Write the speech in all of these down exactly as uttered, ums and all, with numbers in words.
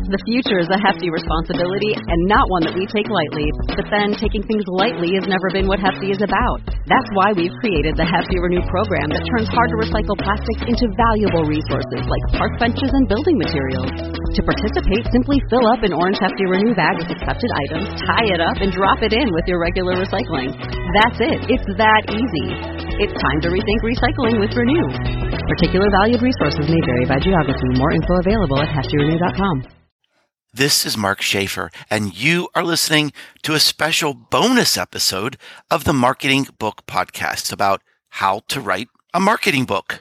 The future is a hefty responsibility and not one that we take lightly. But then taking things lightly has never been what Hefty is about. That's why we've created the Hefty Renew program that turns hard-to-recycle plastics into valuable resources like park benches and building materials. To participate, simply fill up an orange Hefty Renew bag with accepted items, tie it up, and drop it in with your regular recycling. That's it. It's that easy. It's time to rethink recycling with Renew. Particular valued resources may vary by geography. More info available at hefty renew dot com. This is Mark Schaefer, and you are listening to a special bonus episode of the Marketing Book Podcast about how to write a marketing book.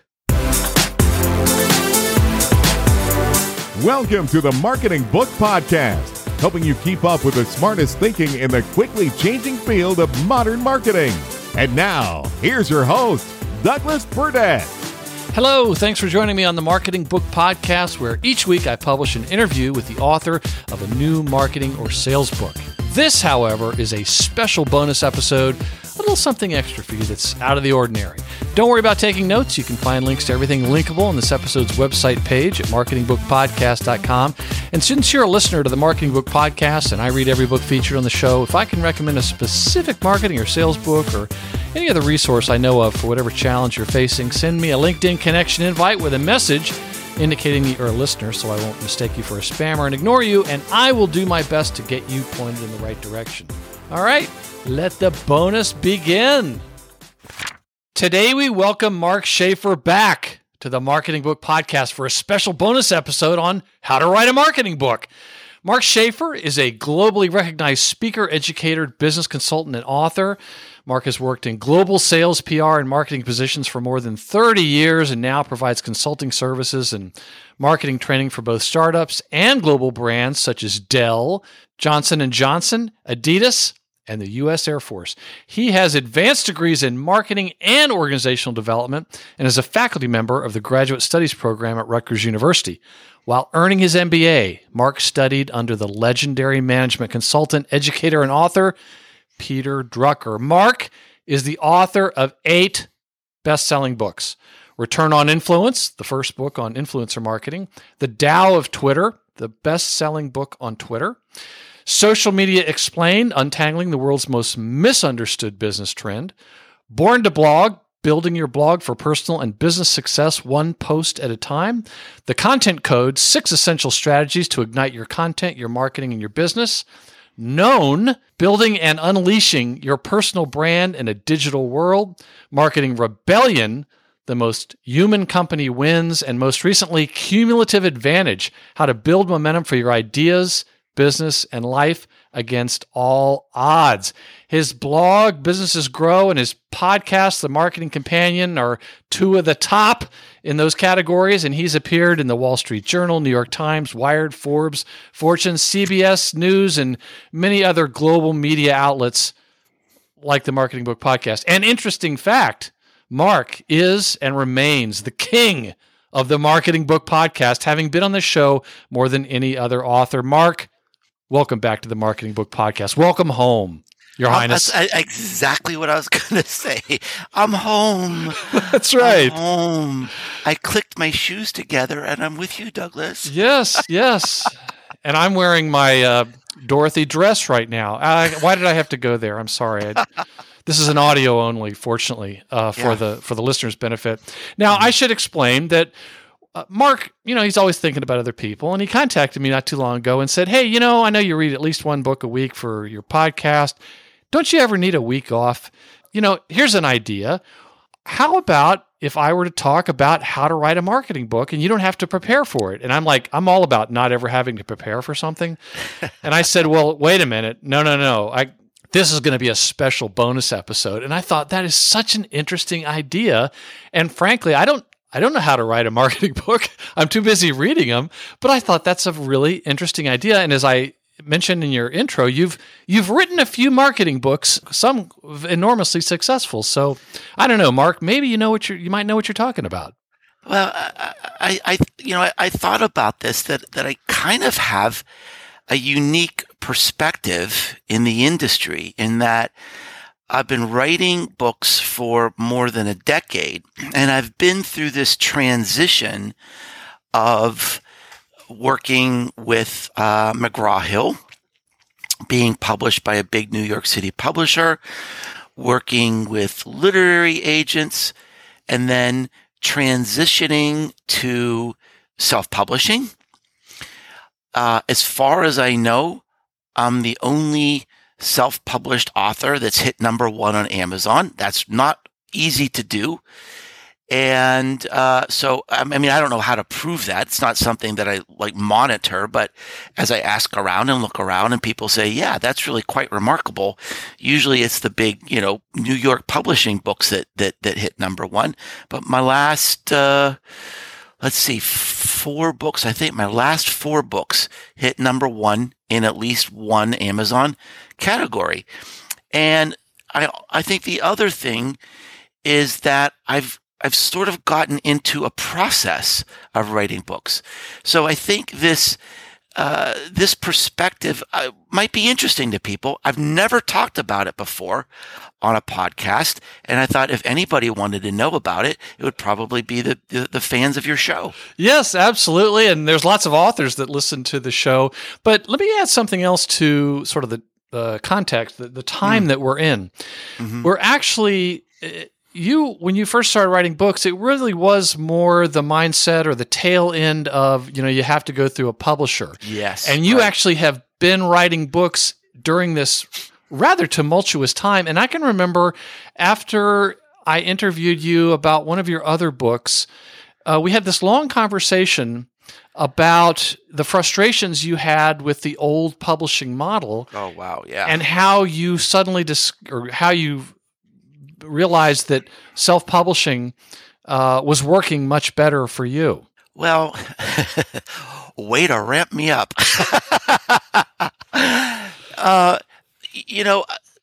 Welcome to the Marketing Book Podcast, helping you keep up with the smartest thinking in the quickly changing field of modern marketing. And now, here's your host, Douglas Burdett. Hello, thanks for joining me on the Marketing Book Podcast, where each week I publish an interview with the author of a new marketing or sales book. This, however, is a special bonus episode, a little something extra for you that's out of the ordinary. Don't worry about taking notes. You can find links to everything linkable on this episode's website page at marketing book podcast dot com. And since you're a listener to the Marketing Book Podcast and I read every book featured on the show, if I can recommend a specific marketing or sales book or any other resource I know of for whatever challenge you're facing, send me a LinkedIn connection invite with a message indicating that you're a listener so I won't mistake you for a spammer and ignore you, and I will do my best to get you pointed in the right direction. All right, let the bonus begin. Today we welcome Mark Schaefer back to the Marketing Book Podcast for a special bonus episode on how to write a marketing book. Mark Schaefer is a globally recognized speaker, educator, business consultant, and author. Mark has worked in global sales, P R, and marketing positions for more than thirty years and now provides consulting services and marketing training for both startups and global brands such as Dell, Johnson and Johnson, Adidas, and the U S Air Force. He has advanced degrees in marketing and organizational development and is a faculty member of the Graduate Studies program at Rutgers University. While earning his M B A, Mark studied under the legendary management consultant, educator, and author, Peter Drucker. Mark is the author of eight best-selling books. Return on Influence, the first book on influencer marketing. The Tao of Twitter, the best-selling book on Twitter. Social Media Explained, Untangling the World's Most Misunderstood Business Trend. Born to Blog, Building Your Blog for Personal and Business Success One Post at a Time. The Content Code, Six Essential Strategies to Ignite Your Content, Your Marketing, and Your Business. Known, Building and Unleashing Your Personal Brand in a Digital World. Marketing Rebellion, The Most Human Company Wins. And most recently, Cumulative Advantage, How to Build Momentum for Your Ideas, Business, and Life Against All Odds. His blog, Businesses Grow, and his podcast, The Marketing Companion, are two of the top in those categories, and he's appeared in the Wall Street Journal, New York Times, Wired, Forbes, Fortune, C B S News, and many other global media outlets like the Marketing Book Podcast. And interesting fact, Mark is and remains the king of the Marketing Book Podcast, having been on the show more than any other author. Mark, welcome back to the Marketing Book Podcast. Welcome home, Your Highness. That's exactly what I was going to say. I'm home. That's right. I'm home. I clicked my shoes together, and I'm with you, Douglas. Yes, yes. And I'm wearing my uh, Dorothy dress right now. Uh, why did I have to go there? I'm sorry. I, this is an audio only, fortunately, uh, for Yeah. the for the listeners' benefit. Now, I should explain that Uh, Mark, you know, he's always thinking about other people, and he contacted me not too long ago and said, hey, you know, I know you read at least one book a week for your podcast. Don't you ever need a week off? You know, here's an idea. How about if I were to talk about how to write a marketing book and you don't have to prepare for it? And I'm like, I'm all about not ever having to prepare for something. And I said, well, wait a minute. No, no, no. I This is going to be a special bonus episode. And I thought that is such an interesting idea. And frankly, I don't I don't know how to write a marketing book. I'm too busy reading them, but I thought that's a really interesting idea. And as I mentioned in your intro, you've you've written a few marketing books, some enormously successful. So I don't know, Mark, maybe you know what you you might know what you're talking about. Well, I, I, I you know, I, I thought about this, that, that I kind of have a unique perspective in the industry in that I've been writing books for more than a decade, and I've been through this transition of working with uh, McGraw-Hill, being published by a big New York City publisher, working with literary agents, and then transitioning to self-publishing. Uh, as far as I know, I'm the only self-published author that's hit number one on Amazon. That's not easy to do. And uh, so, I mean, I don't know how to prove that. It's not something that I like monitor, but as I ask around and look around and people say, yeah, that's really quite remarkable. Usually it's the big, you know, New York publishing books that, that, that hit number one. But my last, uh, let's see, four books, I think my last four books hit number one in at least one Amazon category. And I, I think the other thing is that I've, I've sort of gotten into a process of writing books. So I think this uh, this perspective uh, might be interesting to people. I've never talked about it before on a podcast, and I thought if anybody wanted to know about it, it would probably be the, the, the fans of your show. Yes, absolutely. And there's lots of authors that listen to the show. But let me add something else to sort of the uh, context, the, the time mm. that we're in. Mm-hmm. We're actually... Uh, You, when you first started writing books, it really was more the mindset or the tail end of, you know, you have to go through a publisher. Yes. And you right. actually have been writing books during this rather tumultuous time. And I can remember after I interviewed you about one of your other books, uh, we had this long conversation about the frustrations you had with the old publishing model. Oh, wow. Yeah. And how you suddenly, dis- or how you realized that self-publishing uh, was working much better for you. Well, way to ramp me up. uh, you know,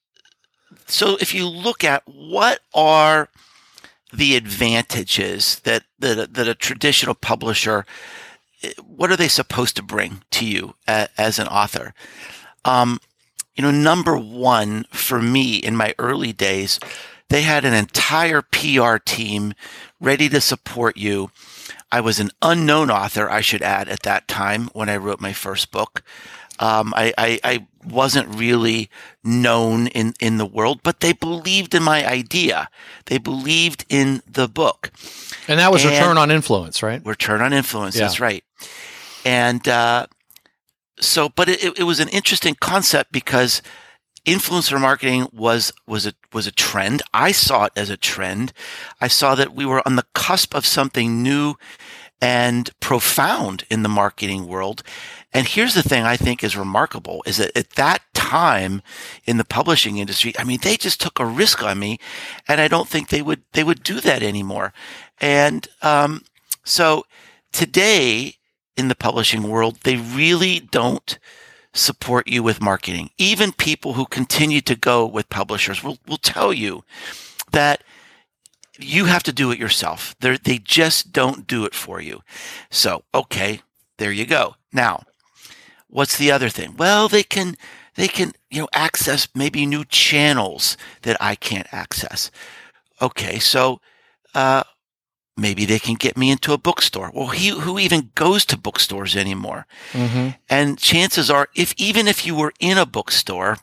so if you look at what are the advantages that, that, that a traditional publisher, what are they supposed to bring to you a, as an author? Um, you know, number one for me in my early days, they had an entire P R team ready to support you. I was an unknown author, I should add, at that time when I wrote my first book. Um, I, I, I wasn't really known in, in the world, but they believed in my idea. They believed in the book. And that was and Return on Influence, right? Return on Influence, yeah. That's right. And uh, so, but it, it was an interesting concept because influencer marketing was was a was a trend. I saw it as a trend. I saw that we were on the cusp of something new and profound in the marketing world. And here's the thing I think is remarkable is that at that time in the publishing industry, I mean, they just took a risk on me, and I don't think they would they would do that anymore. And um, so today in the publishing world, they really don't support you with marketing. Even people who continue to go with publishers will, will tell you that you have to do it yourself. They're, they just don't do it for you. So, okay, there you go. Now, what's the other thing? Well, they can, they can, you know, access maybe new channels that I can't access. Okay, so, uh, maybe they can get me into a bookstore. Well, he, who even goes to bookstores anymore? Mm-hmm. And chances are, if even if you were in a bookstore,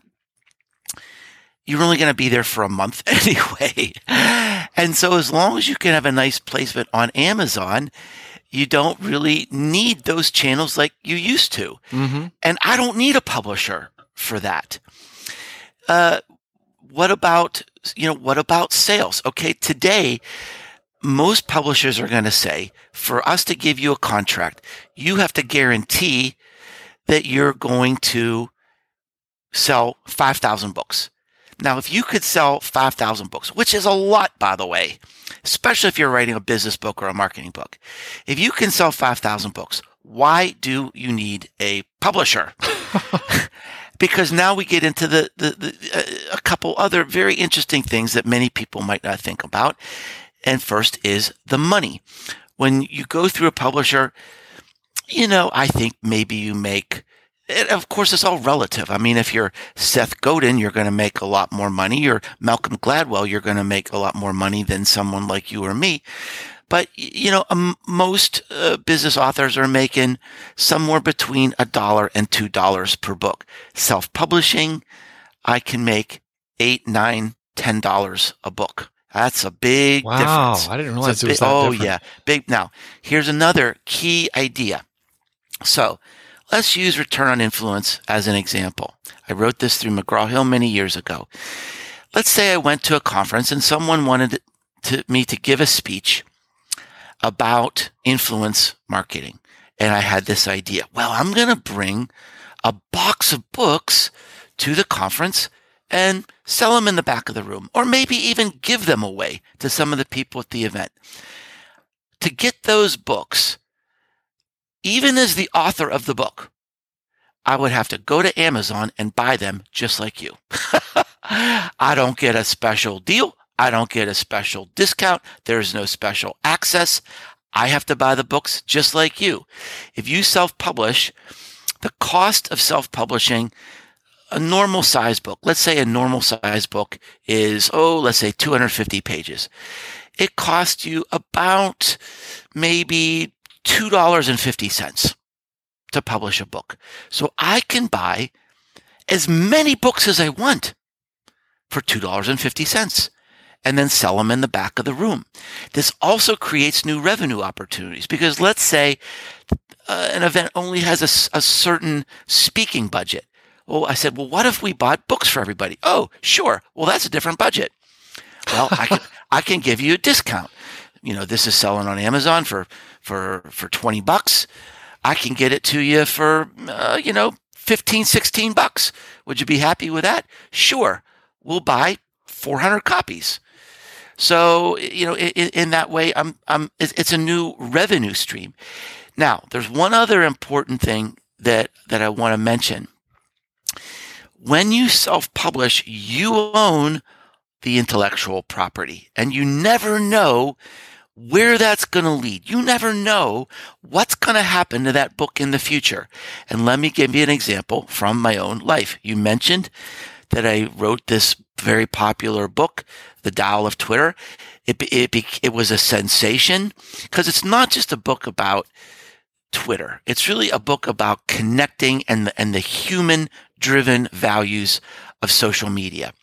you're only going to be there for a month anyway. And so as long as you can have a nice placement on Amazon, you don't really need those channels like you used to. Mm-hmm. And I don't need a publisher for that. Uh, what about, you know, what about sales? Okay, today, most publishers are going to say, for us to give you a contract, you have to guarantee that you're going to sell five thousand books. Now, if you could sell five thousand books, which is a lot, by the way, especially if you're writing a business book or a marketing book, if you can sell five thousand books, why do you need a publisher? Because now we get into the, the, the uh, a couple other very interesting things that many people might not think about. And first is the money. When you go through a publisher, you know, I think maybe you make, and of course, it's all relative. I mean, if you're Seth Godin, you're going to make a lot more money. You're Malcolm Gladwell, you're going to make a lot more money than someone like you or me. But, you know, um, most uh, business authors are making somewhere between a dollar and two dollars per book. Self-publishing, I can make eight, nine, ten dollars a book. That's a big wow, difference. I didn't realize it was that Oh, different. yeah. Big. Now, here's another key idea. So let's use return on influence as an example. I wrote this through McGraw-Hill many years ago. Let's say I went to a conference and someone wanted to, me to give a speech about influence marketing. And I had this idea. Well, I'm going to bring a box of books to the conference and sell them in the back of the room, or maybe even give them away to some of the people at the event. To get those books, even as the author of the book, I would have to go to Amazon and buy them just like you. I don't get a special deal. I don't get a special discount. There's no special access. I have to buy the books just like you. If you self-publish, the cost of self-publishing a normal size book, let's say a normal size book is, oh, let's say two hundred fifty pages. It costs you about maybe two dollars and fifty cents to publish a book. So I can buy as many books as I want for two dollars and fifty cents and then sell them in the back of the room. This also creates new revenue opportunities because let's say uh, an event only has a, a certain speaking budget. Well, I said, well, what if we bought books for everybody? Oh, sure. Well, that's a different budget. Well, I can, I can give you a discount. You know, this is selling on Amazon for, for, for twenty bucks. I can get it to you for, uh, you know, fifteen, sixteen bucks. Would you be happy with that? Sure. We'll buy four hundred copies. So, you know, in, in that way, I'm, I'm, it's a new revenue stream. Now, there's one other important thing that, that I want to mention. When you self-publish, you own the intellectual property, and you never know where that's going to lead. You never know what's going to happen to that book in the future. And let me give you an example from my own life. You mentioned that I wrote this very popular book, The Tao of Twitter. It, it, it was a sensation because it's not just a book about Twitter. It's really a book about connecting and the, and the human-driven values of social media.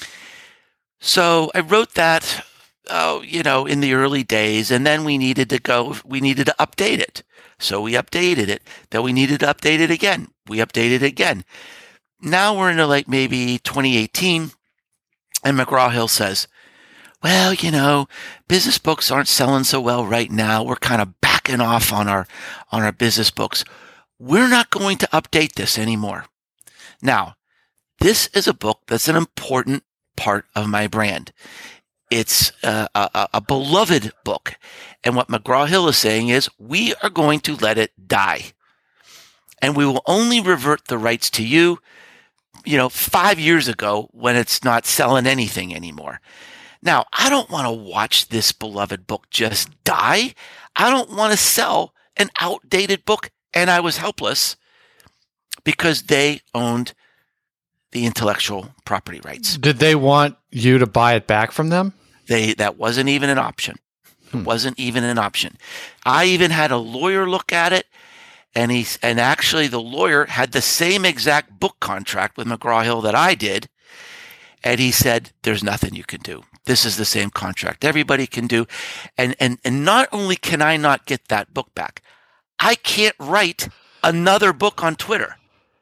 So I wrote that, oh, you know, in the early days, and then we needed to go, we needed to update it. So we updated it. Then we needed to update it again. We updated it again. Now we're into like maybe twenty eighteen, and McGraw-Hill says, well, you know, business books aren't selling so well right now. We're kind of backing off on our, on our business books. We're not going to update this anymore. Now, this is a book that's an important part of my brand. It's a, a, a beloved book. And what McGraw-Hill is saying is we are going to let it die. And we will only revert the rights to you, you know, five years ago when it's not selling anything anymore. Now, I don't want to watch this beloved book just die. I don't want to sell an outdated book. And I was helpless because they owned the intellectual property rights. Did they want you to buy it back from them? They that wasn't even an option. It hmm. wasn't even an option. I even had a lawyer look at it, and he and actually the lawyer had the same exact book contract with McGraw-Hill that I did, and he said, "There's nothing you can do. This is the same contract. Everybody can do." And and and not only can I not get that book back, I can't write another book on Twitter.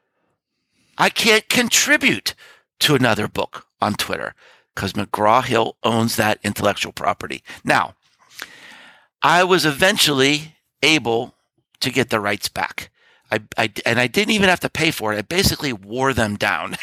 I can't contribute to another book on Twitter because McGraw-Hill owns that intellectual property. Now, I was eventually able to get the rights back. I, I, and I didn't even have to pay for it. I basically wore them down.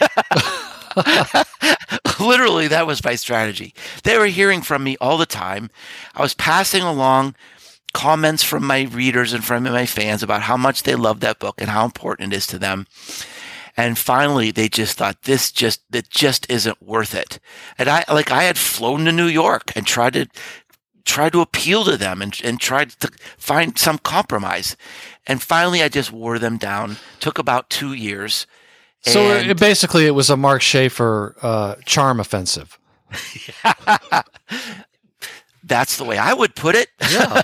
Literally, that was my strategy. They were hearing from me all the time. I was passing along comments from my readers and from my fans about how much they love that book and how important it is to them. And finally, they just thought this just, it just isn't worth it. And I, like I had flown to New York and tried to, tried to appeal to them and, and tried to find some compromise. And finally, I just wore them down. Took about two years. So it, basically, it was a Mark Schaefer uh, charm offensive. That's the way I would put it. Yeah.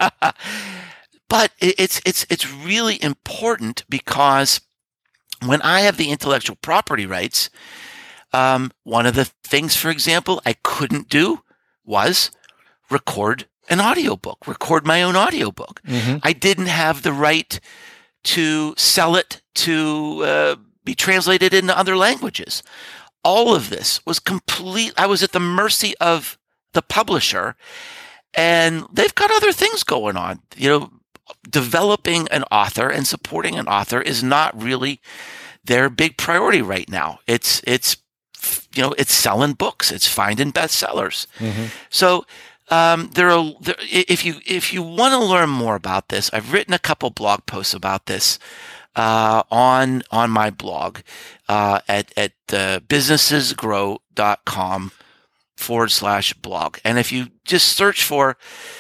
But it's it's it's really important because when I have the intellectual property rights, um, one of the things, for example, I couldn't do was record an audiobook, record my own audiobook. Mm-hmm. I didn't have the right to sell it to uh, be translated into other languages. All of this was complete. I was at the mercy of the publisher, and they've got other things going on. You know, developing an author and supporting an author is not really their big priority right now. It's, it's, you know, it's selling books. It's finding bestsellers. Mm-hmm. So, um, there are, there, if you, if you want to learn more about this, I've written a couple blog posts about this, uh, on, on my blog, uh, at, at, uh, businessesgrow.com forward slash blog. And if you just search for,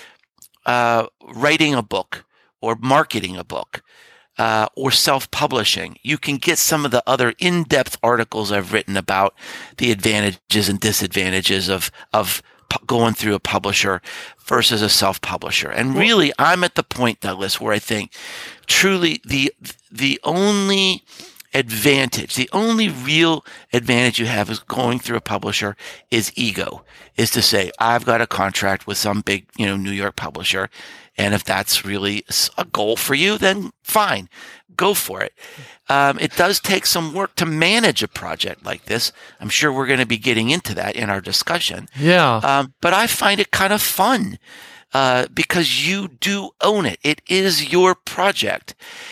uh, writing a book or marketing a book, uh, or self-publishing, you can get some of the other in-depth articles I've written about the advantages and disadvantages of, of pu- going through a publisher versus a self-publisher. And really, I'm at the point, Douglas, where I think truly the, the only advantage, the only real advantage you have is going through a publisher is ego, is to say, I've got a contract with some big, you know, New York publisher. And if that's really a goal for you, then fine, go for it. Um, it does take some work to manage a project like this. I'm sure we're going to be getting into that in our discussion. Yeah. Um, but I find it kind of fun, uh, because you do own it. It is your project.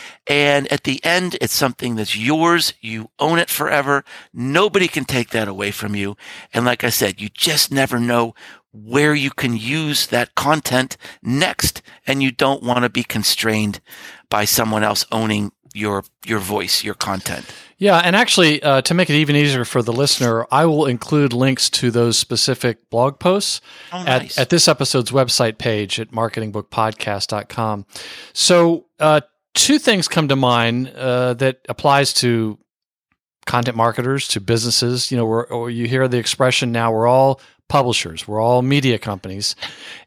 And at the end, it's something that's yours. You own it forever. Nobody can take that away from you. And like I said, you just never know where you can use that content next. And you don't want to be constrained by someone else owning your, your voice, your content. Yeah. And actually, uh, to make it even easier for the listener, I will include links to those specific blog posts oh, nice. at, at this episode's website page at marketing book podcast dot com. So, uh, two things come to mind uh, that applies to content marketers, to businesses. You know, we're, or you hear the expression now, we're all publishers, we're all media companies.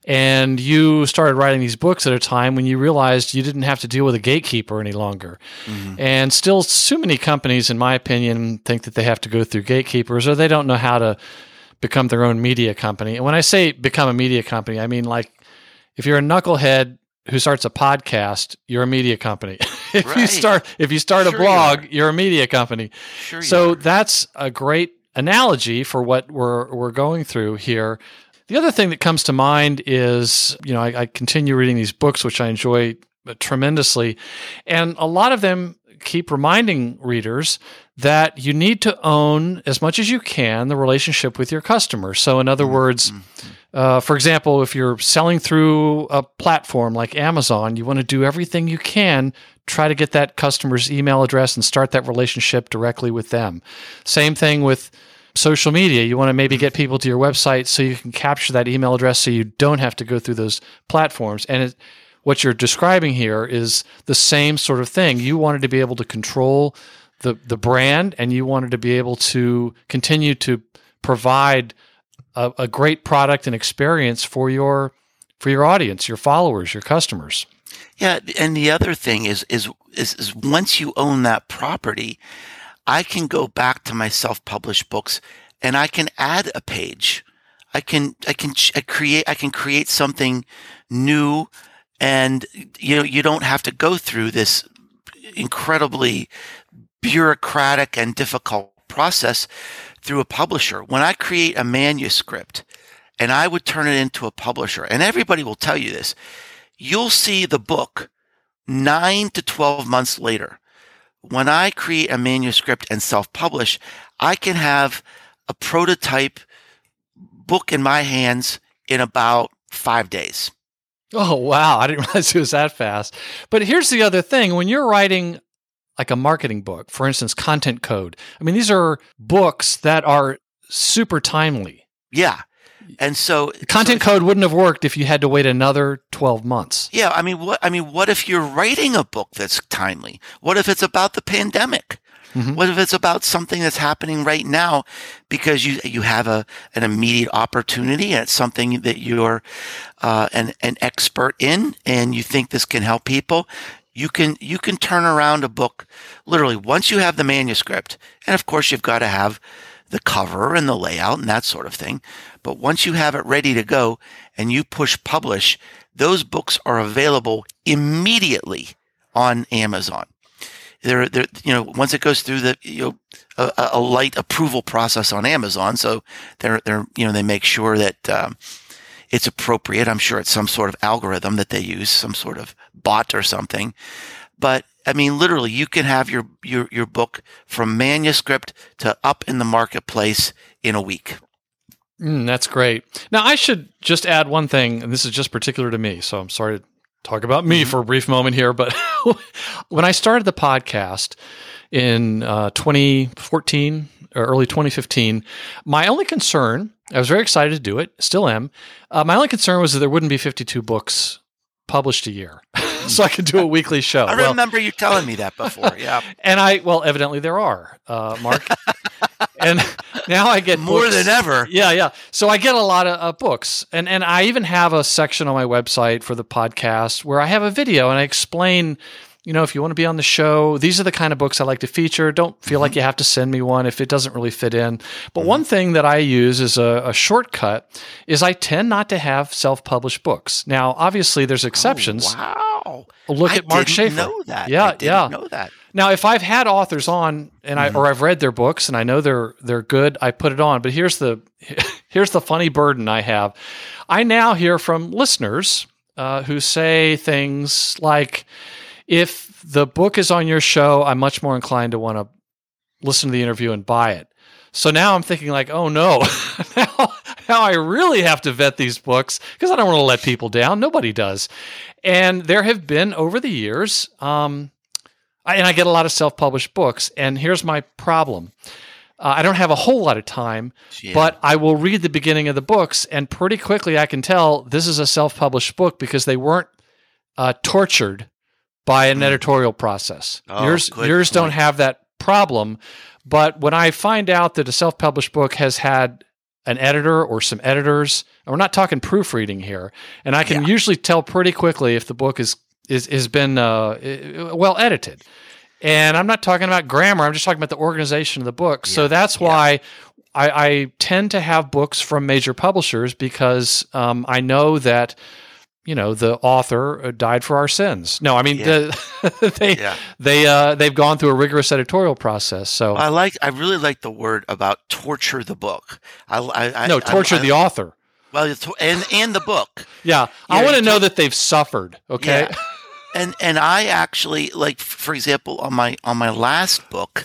And you started writing these books at a time when you realized you didn't have to deal with a gatekeeper any longer. Mm-hmm. And still, so many companies, in my opinion, think that they have to go through gatekeepers, or they don't know how to become their own media company. And when I say become a media company, I mean, like, if you're a knucklehead who starts a podcast, you're a media company. if right. you start if you start sure a blog, you you're a media company. Sure so that's a great analogy for what we're we're going through here. The other thing that comes to mind is, you know, I, I continue reading these books, which I enjoy tremendously, and a lot of them keep reminding readers that you need to own, as much as you can, the relationship with your customer. So in other mm-hmm. words, uh, for example, if you're selling through a platform like Amazon, you want to do everything you can, try to get that customer's email address and start that relationship directly with them. Same thing with social media. You want to maybe get people to your website so you can capture that email address so you don't have to go through those platforms. And it, what you're describing here is the same sort of thing. You wanted to be able to control the the brand, and you wanted to be able to continue to provide a, a great product and experience for your for your audience, your followers, your customers. Yeah, and the other thing is is is, is once you own that property, I can go back to my self-published books and I can add a page. I can I can I create I can create something new, and you know you don't have to go through this incredibly bureaucratic and difficult process through a publisher. When I create a manuscript and I would turn it into a publisher, and everybody will tell you this, you'll see the book nine to twelve months later. When I create a manuscript and self-publish, I can have a prototype book in my hands in about five days. Oh, wow. I didn't realize it was that fast. But here's the other thing. When you're writing like a marketing book, for instance, Content Code, I mean, these are books that are super timely. Yeah. And so Content so Code wouldn't have worked if you had to wait another twelve months. Yeah, I mean, what I mean, what if you're writing a book that's timely? What if it's about the pandemic? Mm-hmm. What if it's about something that's happening right now because you you have a an immediate opportunity and it's something that you're uh, an an expert in and you think this can help people? You can you can turn around a book literally once you have the manuscript, and of course you've got to have the cover and the layout and that sort of thing. But once you have it ready to go and you push publish, those books are available immediately on Amazon. They're, they're, you know, once it goes through the, you know, a, a light approval process on Amazon, so they're, they're, you know, they make sure that um, it's appropriate. I'm sure it's some sort of algorithm that they use, some sort of bot or something. But I mean, literally, you can have your your your book from manuscript to up in the marketplace in a week. Mm, that's great. Now, I should just add one thing, and this is just particular to me, so I'm sorry to talk about me mm-hmm. for a brief moment here, but when I started the podcast in uh, twenty fourteen or early twenty fifteen, my only concern, I was very excited to do it, still am, uh, my only concern was that there wouldn't be fifty-two books published a year, so I could do a weekly show. I well, remember you telling me that before, yeah. And I, well, evidently there are, uh, Mark. And now I get more books. than ever. Yeah, yeah. So I get a lot of uh, books, and and I even have a section on my website for the podcast where I have a video and I explain, you know, if you want to be on the show, these are the kind of books I like to feature. Don't feel mm-hmm. like you have to send me one if it doesn't really fit in. But mm-hmm. one thing that I use as a, a shortcut is I tend not to have self-published books. Now, obviously, there's exceptions. Oh, wow. Look I at Mark didn't Schaefer. know that. Yeah, I didn't yeah. know that. Now, if I've had authors on and I mm-hmm. or I've read their books and I know they're they're good, I put it on. But here's the here's the funny burden I have. I now hear from listeners uh, who say things like, "If the book is on your show, I'm much more inclined to want to listen to the interview and buy it." So now I'm thinking like, "Oh no, now, now I really have to vet these books because I don't want to let people down. Nobody does." And there have been over the years. Um, And I get a lot of self-published books, and here's my problem. Uh, I don't have a whole lot of time, yeah. but I will read the beginning of the books, and pretty quickly I can tell this is a self-published book because they weren't uh, tortured by an mm. editorial process. Oh, yours yours point. don't have that problem, but when I find out that a self-published book has had an editor or some editors, and we're not talking proofreading here, and I can yeah. usually tell pretty quickly if the book is is has been uh, well edited. And I'm not talking about grammar. I'm just talking about the organization of the book. Yeah, so that's why yeah. I, I tend to have books from major publishers because um, I know that, you know, the author died for our sins. No, I mean, yeah. the, they yeah. they uh, they've gone through a rigorous editorial process. So I like I really like the word about torture the book. I, I, no torture I, I, the author. Well, and and the book. Yeah, you I know, want to know that they've suffered. Okay. Yeah. And and I actually, like, for example, on my on my last book,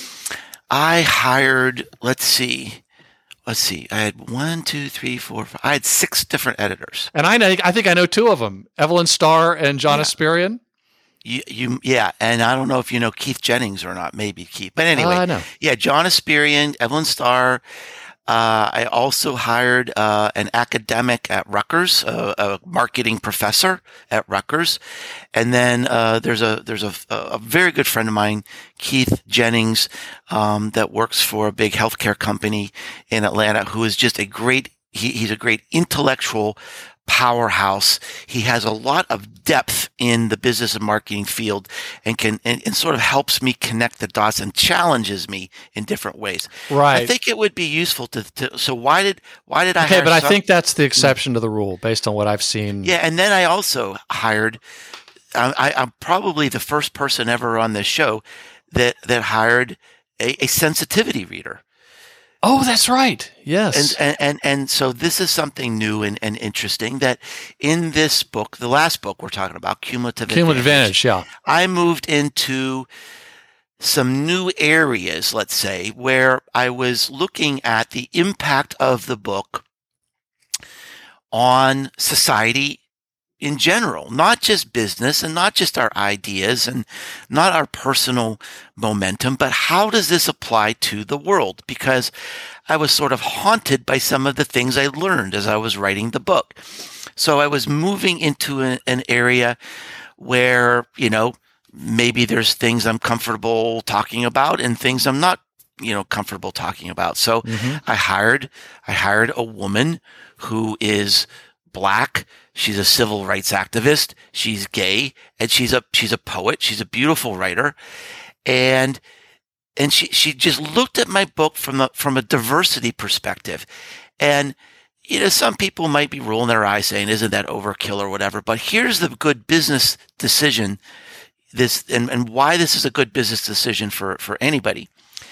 I hired, let's see, let's see, I had one, two, three, four, five, I had six different editors. And I know, I think I know two of them, Evelyn Starr and John yeah. Asperian. You, you, yeah, and I don't know if you know Keith Jennings or not, maybe Keith. But anyway, uh, I know. yeah, John Asperian, Evelyn Starr. Uh, I also hired uh, an academic at Rutgers, uh, a marketing professor at Rutgers, and then uh, there's a there's a, a very good friend of mine, Keith Jennings, um, that works for a big healthcare company in Atlanta, who is just a great he, he's a great intellectual powerhouse. He has a lot of depth in the business and marketing field and can and, and sort of helps me connect the dots and challenges me in different ways. Right. I think it would be useful to, to so why did why did I Okay, hire but I some, think that's the exception to the rule based on what I've seen. Yeah, and then I also hired I, I'm probably the first person ever on this show that that hired a, a sensitivity reader. Oh, that's right. Yes. And, and, and, and so this is something new and, and interesting that in this book, the last book we're talking about, Cumulative, Cumulative Advantage, Advantage, yeah. I moved into some new areas, let's say, where I was looking at the impact of the book on society in general, not just business and not just our ideas and not our personal momentum, but how does this apply to the world? Because I was sort of haunted by some of the things I learned as I was writing the book. So I was moving into a, an area where, you know, maybe there's things I'm comfortable talking about and things I'm not, you know, comfortable talking about. So mm-hmm. I hired, I hired a woman who is Black. She's a civil rights activist. She's gay, and she's a she's a poet. She's a beautiful writer, and and she she just looked at my book from the from a diversity perspective, and you know some people might be rolling their eyes saying, "Isn't that overkill or whatever?" But here's the good business decision. This and, and why this is a good business decision for for anybody.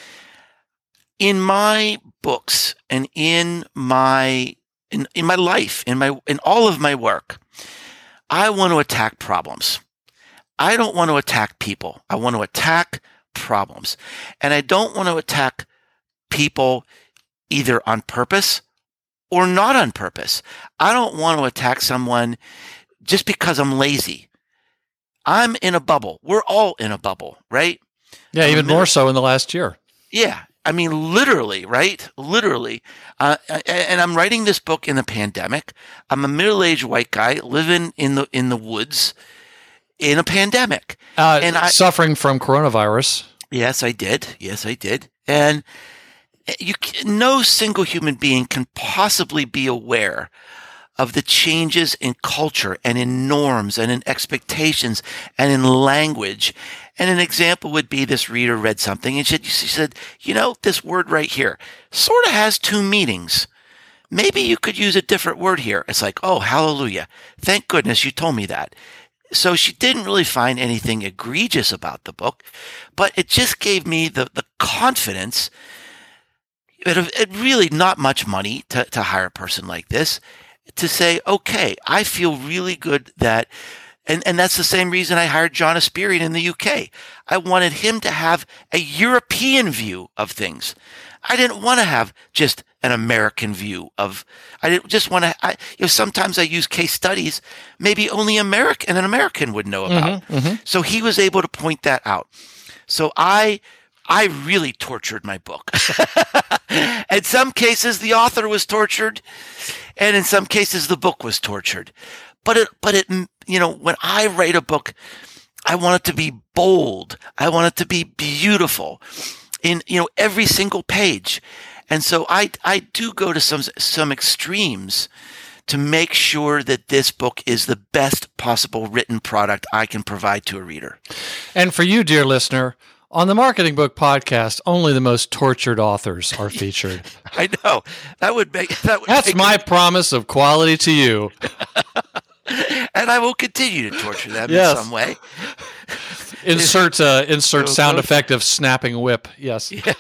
In my books and in my In, in my life, in my in all of my work, I want to attack problems. I don't want to attack people. I want to attack problems. And I don't want to attack people either on purpose or not on purpose. I don't want to attack someone just because I'm lazy. I'm in a bubble. We're all in a bubble, right? Yeah, even more so in the last year. Yeah. I mean, literally, right? Literally. Uh, and I'm writing this book in the pandemic. I'm a middle-aged white guy living in the in the woods in a pandemic. Uh, and I, suffering from coronavirus. Yes, I did. Yes, I did. And you, no single human being can possibly be aware of the changes in culture and in norms and in expectations and in language. And an example would be this reader read something and she, she said, you know, this word right here sort of has two meanings. Maybe you could use a different word here. It's like, oh, hallelujah. Thank goodness you told me that. So she didn't really find anything egregious about the book, but it just gave me the, the confidence. It, it really not much money to, to hire a person like this to say, okay, I feel really good that And and that's the same reason I hired John Asperian in the U K. I wanted him to have a European view of things. I didn't want to have just an American view of, I didn't just want to, I, you know, sometimes I use case studies maybe only American, an American would know about. Mm-hmm, mm-hmm. So he was able to point that out. So I, I really tortured my book. In some cases, the author was tortured, and in some cases, the book was tortured. But it, but it, you know, when I write a book, I want it to be bold. I want it to be beautiful in, you know, every single page. And so I, I do go to some, some extremes to make sure that this book is the best possible written product I can provide to a reader. And for you, dear listener, on the Marketing Book Podcast, only the most tortured authors are featured. I know. That would make, that would That's make my it. promise of quality to you. And I will continue to torture them yes. in some way. Insert uh, insert sound effect of snapping whip. Yes. Yeah.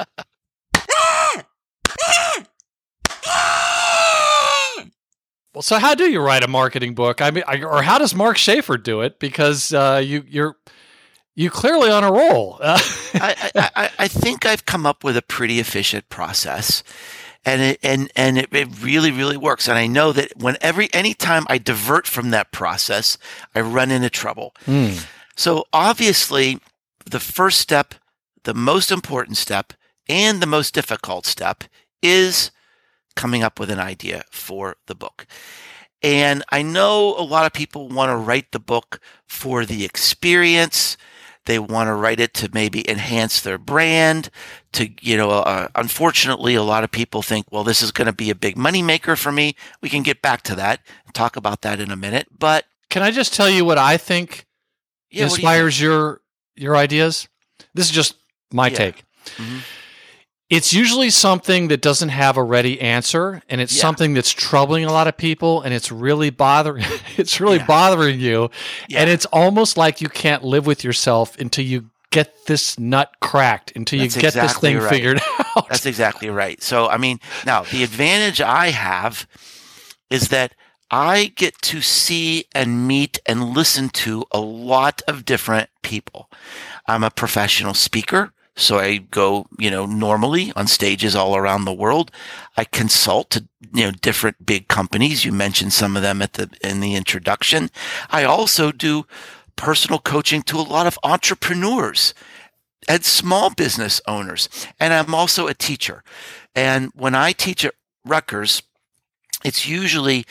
Well, so how do you write a marketing book? I mean, or how does Mark Schaefer do it? Because uh, you you're you clearly on a roll. I, I I think I've come up with a pretty efficient process. And it, and, and it, it really, really works. And I know that when every, anytime I divert from that process, I run into trouble. Mm. So obviously the first step, the most important step, and the most difficult step is coming up with an idea for the book. And I know a lot of people want to write the book for the experience. They want to write it to maybe enhance their brand. To, you know, uh, unfortunately, a lot of people think, well, this is going to be a big moneymaker for me. We can get back to that and talk about that in a minute. But can I just tell you what I think yeah, inspires you your your ideas? This is just my yeah. take. Mm-hmm. It's usually something that doesn't have a ready answer, and it's yeah. something that's troubling a lot of people, and it's really bothering. It's really yeah. bothering you, yeah. and it's almost like you can't live with yourself until you get this nut cracked, until that's you get exactly this thing right. figured out. That's exactly right. So, I mean, now the advantage I have is that I get to see and meet and listen to a lot of different people. I'm a professional speaker. So I go, you know, normally on stages all around the world. I consult to, you know, different big companies. You mentioned some of them at the, in the introduction. I also do personal coaching to a lot of entrepreneurs and small business owners. And I'm also a teacher. And when I teach at Rutgers, it's usually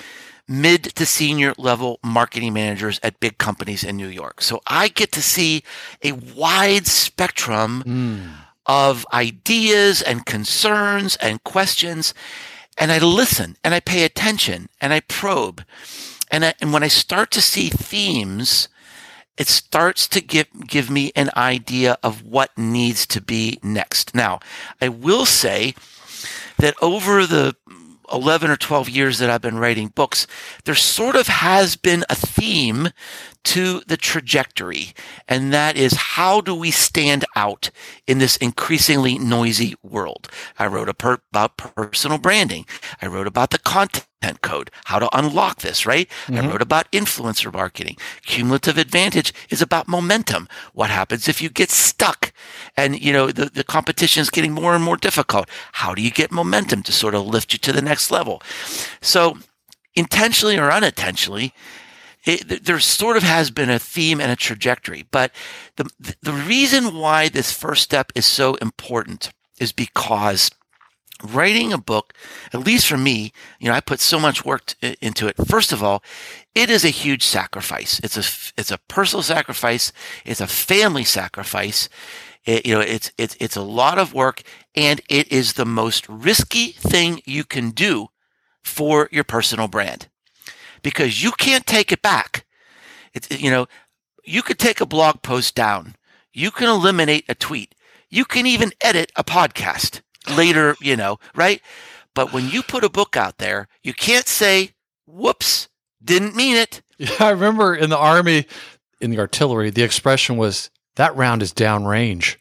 mid to senior level marketing managers at big companies in New York. So I get to see a wide spectrum mm. of ideas and concerns and questions. And I listen and I pay attention and I probe. And, I, and when I start to see themes, it starts to give, give me an idea of what needs to be next. Now, I will say that over the eleven or twelve years that I've been writing books, there sort of has been a theme to the trajectory. And that is, how do we stand out in this increasingly noisy world? I wrote a per- about personal branding. I wrote about the content code, how to unlock this, right? Mm-hmm. I wrote about influencer marketing. Cumulative advantage is about momentum. What happens if you get stuck and, you know, the, the competition is getting more and more difficult? How do you get momentum to sort of lift you to the next level? So intentionally or unintentionally, It, there sort of has been a theme and a trajectory, but the the reason why this first step is so important is because writing a book, at least for me, you know, I put so much work t- into it. First of all, it is a huge sacrifice. It's a it's a personal sacrifice. It's a family sacrifice. It, you know, it's it's it's a lot of work, and it is the most risky thing you can do for your personal brand. Because you can't take it back. It's, you know, you could take a blog post down. You can eliminate a tweet. You can even edit a podcast later, you know, right? But when you put a book out there, you can't say, whoops, didn't mean it. Yeah, I remember in the Army, in the artillery, the expression was, that round is downrange.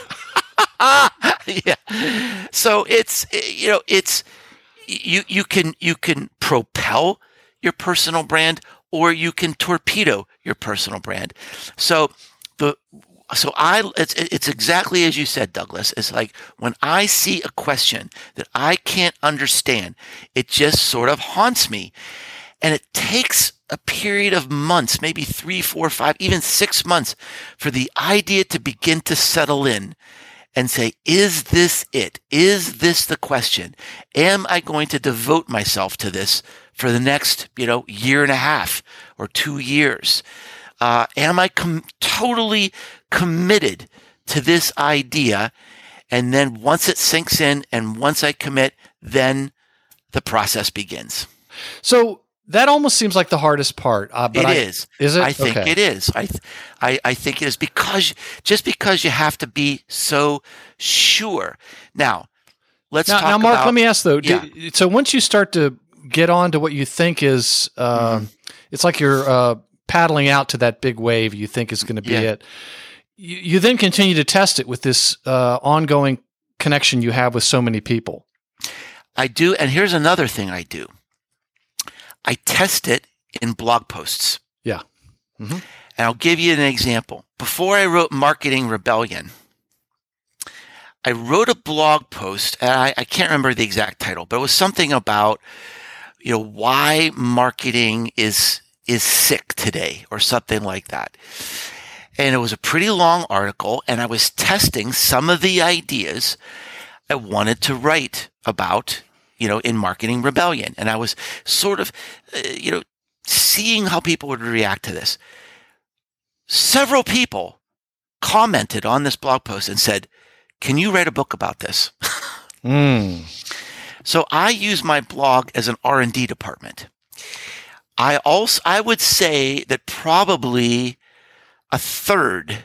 Yeah. So it's, you know, it's, you, you can, you can propel your personal brand, or you can torpedo your personal brand. So the so I it's it's exactly as you said, Douglas. It's like when I see a question that I can't understand, it just sort of haunts me, and it takes a period of months, maybe three, four, five, even six months, for the idea to begin to settle in and say, is this it? Is this the question? Am I going to devote myself to this for the next, you know, year and a half or two years? Uh, am I com- totally committed to this idea? And then once it sinks in and once I commit, then the process begins. So that almost seems like the hardest part. Uh, but it I, is. Is it? I think okay. it is. I, th- I, I think it is because just because you have to be so sure. Now, let's now, talk now, Mark, about, let me ask though. Yeah. Do, so once you start to get on to what you think is, uh, mm-hmm. it's like you're uh, paddling out to that big wave you think is going to be yeah. it. You, you then continue to test it with this uh, ongoing connection you have with so many people. I do. And here's another thing I do. I test it in blog posts. Yeah. Mm-hmm. And I'll give you an example. Before I wrote Marketing Rebellion, I wrote a blog post, and I, I can't remember the exact title, but it was something about, you know, why marketing is is sick today or something like that. And it was a pretty long article, and I was testing some of the ideas I wanted to write about, you know, in Marketing Rebellion. And I was sort of, uh, you know, seeing how people would react to this. Several people commented on this blog post and said, can you write a book about this? mm. So I use my blog as an R and D department. I also, I would say that probably a third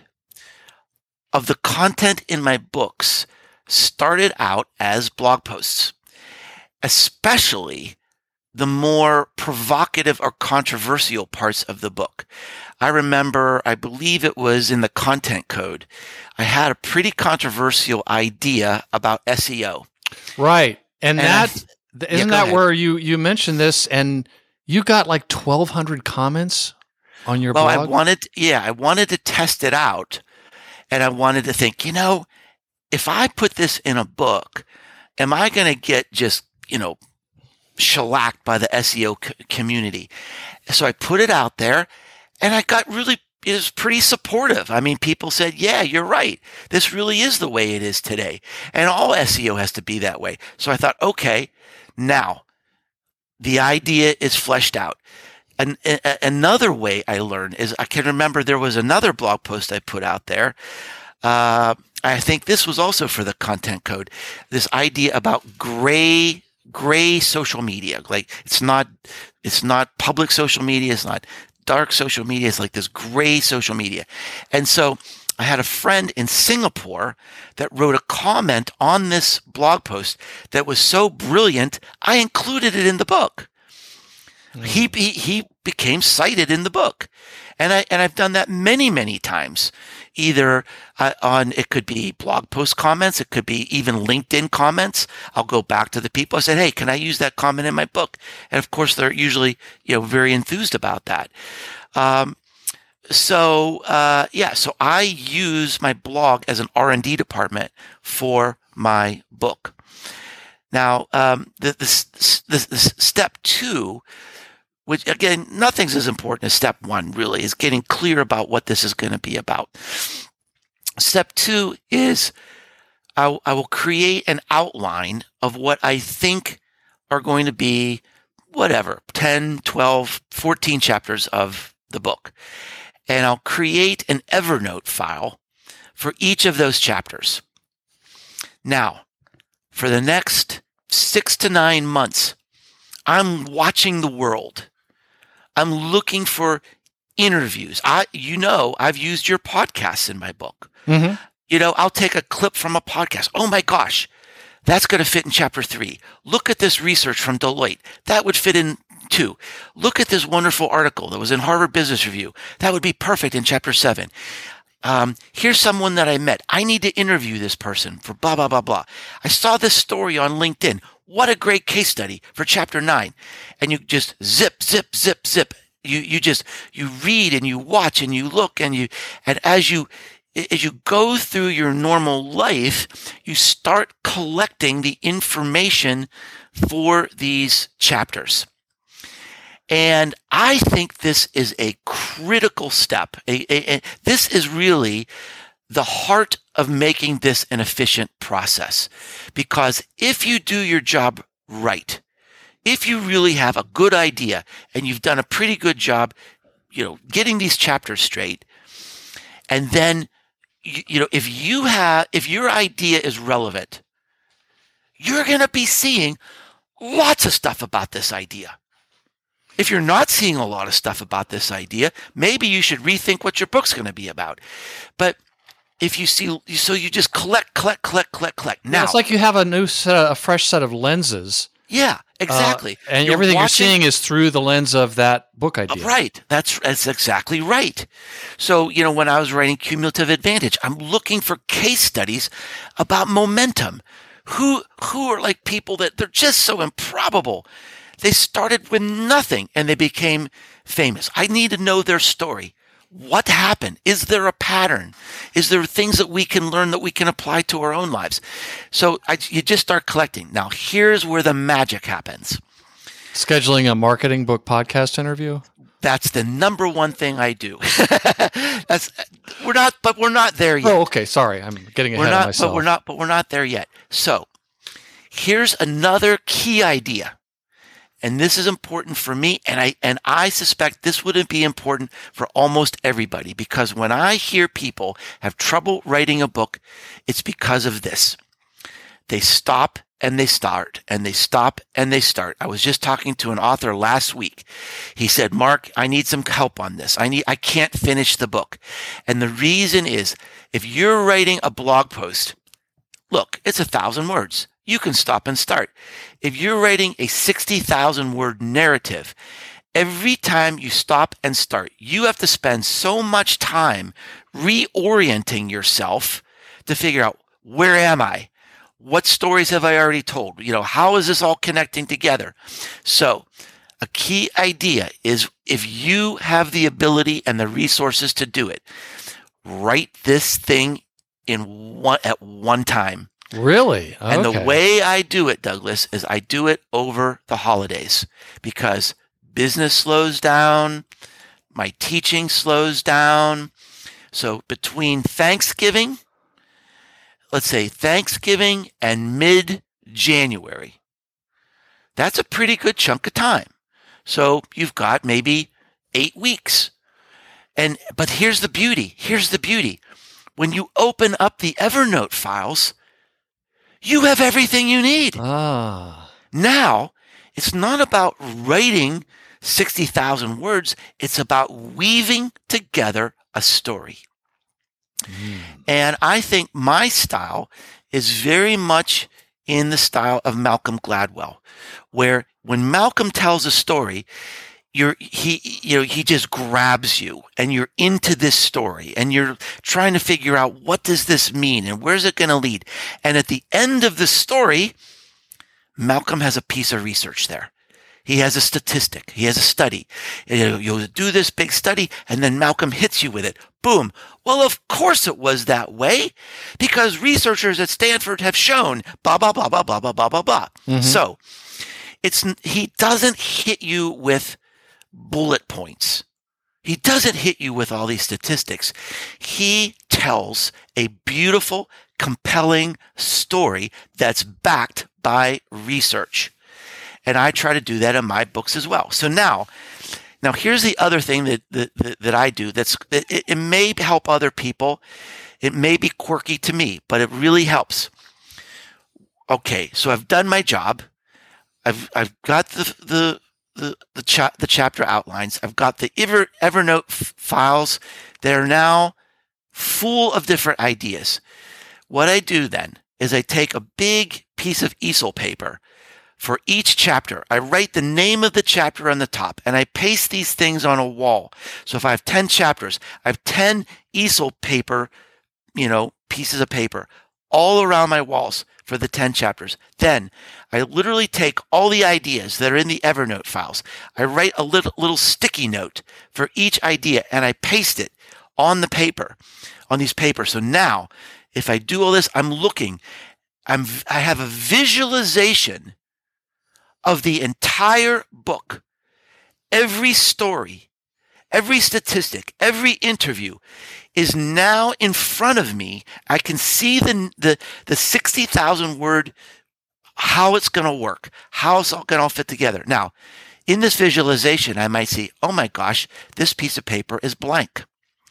of the content in my books started out as blog posts, especially the more provocative or controversial parts of the book. I remember, I believe it was in the content code, I had a pretty controversial idea about S E O. Right. And, and that, I, isn't yeah, that ahead. where you, you mentioned this and you got like twelve hundred comments on your well, blog? Well, I wanted, yeah, I wanted to test it out, and I wanted to think, you know, if I put this in a book, am I going to get just, you know, shellacked by the S E O c- community? So I put it out there, and I got really, it was pretty supportive. I mean, people said, yeah, you're right. This really is the way it is today. And all S E O has to be that way. So I thought, okay, now the idea is fleshed out. And a- another way I learned is I can remember there was another blog post I put out there. Uh, I think this was also for the content code. This idea about gray, gray social media. Like it's not, it's not public social media. It's not dark social media. It's like this gray social media. And so I had a friend in Singapore that wrote a comment on this blog post that was so brilliant, I included it in the book. Mm. He, he he became cited in the book, and I and I've done that many many times. Either uh, on it could be blog post comments, it could be even LinkedIn comments. I'll go back to the people. I said, "Hey, can I use that comment in my book?" And of course, they're usually you know very enthused about that. Um, so uh, yeah, so I use my blog as an R and D department for my book. Now, um, the, this, this, this step two. Which, again, nothing's as important as step one, really, is getting clear about what this is going to be about. Step two is I, I will create an outline of what I think are going to be, whatever, ten, twelve, fourteen chapters of the book. And I'll create an Evernote file for each of those chapters. Now, for the next six to nine months, I'm watching the world. I'm looking for interviews. I, you know, I've used your podcasts in my book. Mm-hmm. You know, I'll take a clip from a podcast. Oh my gosh, that's going to fit in chapter three. Look at this research from Deloitte. That would fit in two. Look at this wonderful article that was in Harvard Business Review. That would be perfect in chapter seven. Um, here's someone that I met. I need to interview this person for blah, blah, blah, blah. I saw this story on LinkedIn. What a great case study for chapter nine. And you just zip, zip, zip, zip. You, you just, you read and you watch and you look and you, and as you, as you go through your normal life, you start collecting the information for these chapters. And I think this is a critical step. A, a, a, this is really the heart of making this an efficient process. Because if you do your job right, if you really have a good idea and you've done a pretty good job, you know, getting these chapters straight, and then, you, you know, if you have, if your idea is relevant, you're going to be seeing lots of stuff about this idea. If you're not seeing a lot of stuff about this idea, maybe you should rethink what your book's going to be about. But if you see, so you just collect, collect, collect, collect, collect. Now, yeah, it's like you have a new set, a fresh set of lenses. Yeah, exactly. Uh, and you're everything watching, you're seeing is through the lens of that book idea. Right. That's that's exactly right. So, you know, when I was writing Cumulative Advantage, I'm looking for case studies about momentum. Who who are like people that they're just so improbable. They started with nothing and they became famous. I need to know their story. What happened? Is there a pattern? Is there things that we can learn that we can apply to our own lives? So I, you just start collecting. Now, here's where the magic happens. Scheduling a marketing book podcast interview? That's the number one thing I do. That's we're not, but we're not there yet. Oh, okay. Sorry, I'm getting ahead we're not, of myself. But we're not, but we're not there yet. So here's another key idea. And this is important for me, and I and I suspect this wouldn't be important for almost everybody, because when I hear people have trouble writing a book, it's because of this. They stop and they start, and they stop and they start. I was just talking to an author last week. He said, "Mark, I need some help on this. I need I can't finish the book." And the reason is, if you're writing a blog post, look, it's a thousand words. You can stop and start. If you're writing a sixty thousand word narrative, every time you stop and start, you have to spend so much time reorienting yourself to figure out, where am I? What stories have I already told? You know, how is this all connecting together? So a key idea is, if you have the ability and the resources to do it, write this thing in one at one time. Really? Okay. And the way I do it, Douglas, is I do it over the holidays, because business slows down, my teaching slows down. So between Thanksgiving, let's say Thanksgiving and mid-January, That's a pretty good chunk of time. So you've got maybe eight weeks. And, but here's the beauty. Here's the beauty. When you open up the Evernote files, you have everything you need. Ah. Now, it's not about writing sixty thousand words. It's about weaving together a story. Mm. And I think my style is very much in the style of Malcolm Gladwell, where when Malcolm tells a story, you're, he, you know, he just grabs you and you're into this story and you're trying to figure out what does this mean and where's it going to lead. And at the end of the story, Malcolm has a piece of research there. He has a statistic. He has a study. You'll do this big study and then Malcolm hits you with it. Boom. Well, of course it was that way because researchers at Stanford have shown blah, blah, blah, blah, blah, blah, blah, blah, blah. Mm-hmm. So it's, he doesn't hit you with bullet points. He doesn't hit you with all these statistics. He tells a beautiful, compelling story that's backed by research. And I try to do that in my books as well. So now, now here's the other thing that, that, that, that I do that's, it, it may help other people. It may be quirky to me, but it really helps. Okay. So I've done my job. I've, I've got the, the, the, the, cha- the chapter outlines. I've got the Ever, Evernote f- files that are now full of different ideas. What I do then is I take a big piece of easel paper for each chapter. I write the name of the chapter on the top and I paste these things on a wall. So if I have ten chapters, I have ten easel paper, you know, pieces of paper all around my walls for the ten chapters. Then I literally take all the ideas that are in the Evernote files. I write a little, little sticky note for each idea and I paste it on the paper, on these papers. So now if I do all this, I'm looking, I'm, I have a visualization of the entire book. Every story, every statistic, every interview is now in front of me. I can see the the, the sixty thousand word, how it's going to work, how it's all going to all fit together. Now, in this visualization, I might see, oh my gosh, this piece of paper is blank.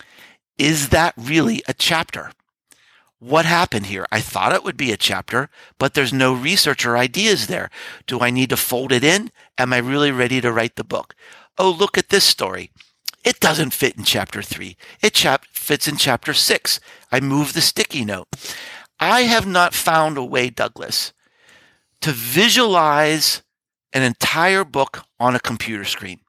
Is that really a chapter? What happened here? I thought it would be a chapter, but there's no research or ideas there. Do I need to fold it in? Am I really ready to write the book? Oh, look at this story. It doesn't fit in chapter three. It chap- fits in chapter six. I move the sticky note. I have not found a way, Douglas, to visualize an entire book on a computer screen.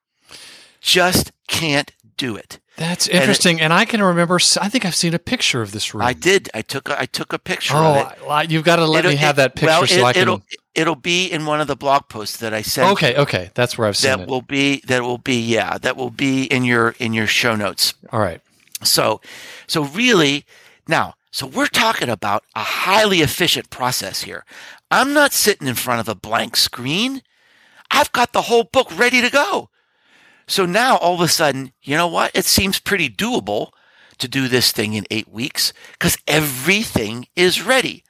Just can't do it. That's interesting, and, it, and I can remember. I think I've seen a picture of this room. I did. I took. A, I took a picture oh, of it. You've got to let it'll, me have that picture well, so it, I can. It'll, it'll be in one of the blog posts that I sent. Okay, okay, that's where I've seen that it. will be. That will be. Yeah, that will be in your in your show notes. All right. So, so really, now, so we're talking about a highly efficient process here. I'm not sitting in front of a blank screen. I've got the whole book ready to go. So now all of a sudden, you know what? It seems pretty doable to do this thing in eight weeks because everything is ready.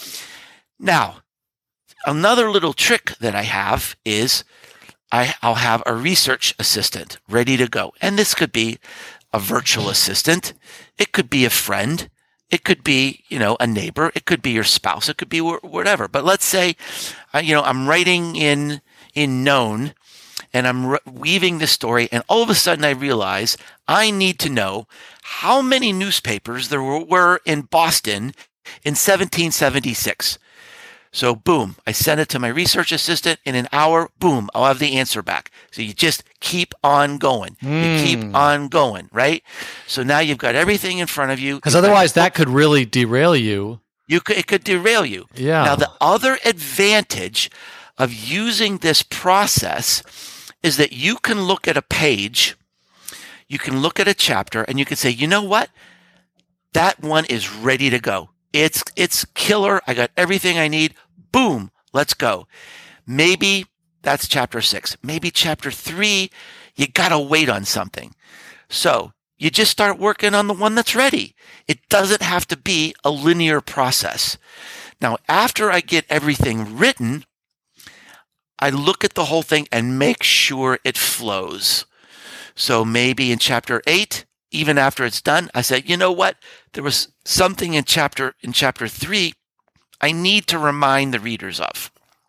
Now, another little trick that I have is I, I'll have a research assistant ready to go. And this could be a virtual assistant. It could be a friend. It could be, you know, a neighbor. It could be your spouse. It could be wh- whatever. But let's say, uh, you know, I'm writing in, in Known, and I'm re- weaving the story, and all of a sudden I realize I need to know how many newspapers there were, were in Boston in seventeen seventy-six. So boom, I send it to my research assistant. In an hour, boom, I'll have the answer back. So you just keep on going. Mm. You keep on going, right? So now you've got everything in front of you. Because otherwise that could really derail you. You could, it could derail you. Yeah. Now the other advantage of using this process is that you can look at a page, you can look at a chapter, and you can say, you know what? That one is ready to go. It's it's killer. I got everything I need. Boom, let's go. Maybe that's chapter six. Maybe chapter three, you got to wait on something. So you just start working on the one that's ready. It doesn't have to be a linear process. Now, after I get everything written, I look at the whole thing and make sure it flows. So maybe in chapter eight, even after it's done, I say, you know what? There was something in chapter in chapter three I need to remind the readers of.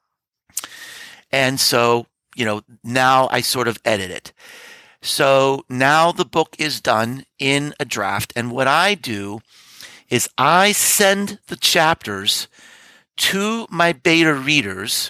And so, you know, now I sort of edit it. So now the book is done in a draft. And what I do is I send the chapters to my beta readers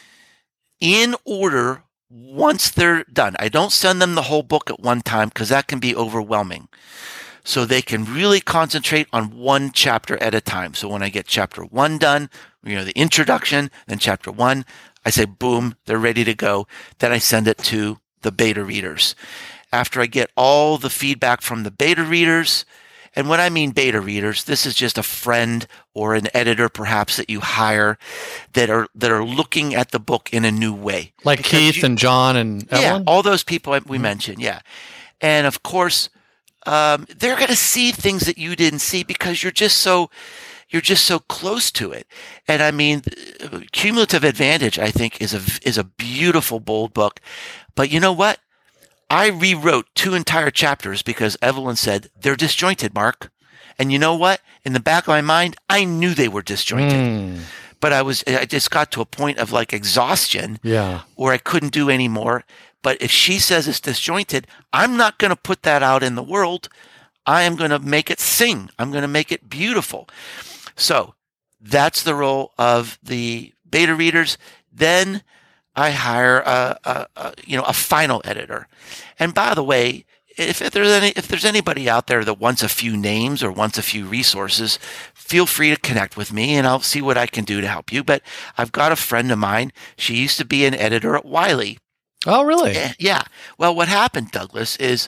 in order once they're done. I don't send them the whole book at one time because that can be overwhelming. So they can really concentrate on one chapter at a time. So when I get chapter one done, you know, the introduction, then chapter one, I say, boom, they're ready to go. Then I send it to the beta readers. After I get all the feedback from the beta readers, and when I mean beta readers, this is just a friend or an editor perhaps that you hire that are that are looking at the book in a new way. Like Because Keith you, and John and Evelyn? Yeah, all those people we Mm-hmm. mentioned, yeah. And of course, um, they're going to see things that you didn't see because you're just so you're just so close to it. And I mean, Cumulative Advantage, I think, is a is a beautiful, bold book. But you know what? I rewrote two entire chapters because Evelyn said, they're disjointed, Mark. And you know what? In the back of my mind, I knew they were disjointed. Mm. But I was, I just got to a point of like exhaustion Yeah. where I couldn't do any more. But if she says it's disjointed, I'm not going to put that out in the world. I am going to make it sing. I'm going to make it beautiful. So that's the role of the beta readers. Then I hire a, a, a you know a final editor. And by the way, if, if there's any if there's anybody out there that wants a few names or wants a few resources, feel free to connect with me and I'll see what I can do to help you. But I've got a friend of mine. She used to be an editor at Wiley. Oh, really? Yeah. Well, what happened, Douglas, is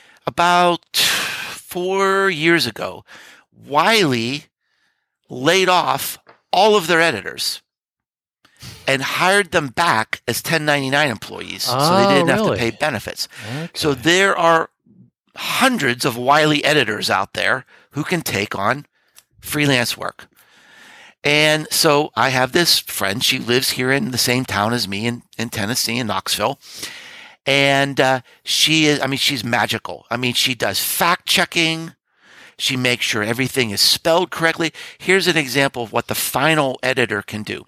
about four years ago, Wiley laid off all of their editors and hired them back as ten ninety-nine employees, so Oh, they didn't have really? to pay benefits. Okay. So there are hundreds of Wiley editors out there who can take on freelance work. And so I have this friend. She lives here in the same town as me in, in Tennessee, in Knoxville. And uh, she is, I mean, she's magical. I mean, she does fact checking. She makes sure everything is spelled correctly. Here's an example of what the final editor can do.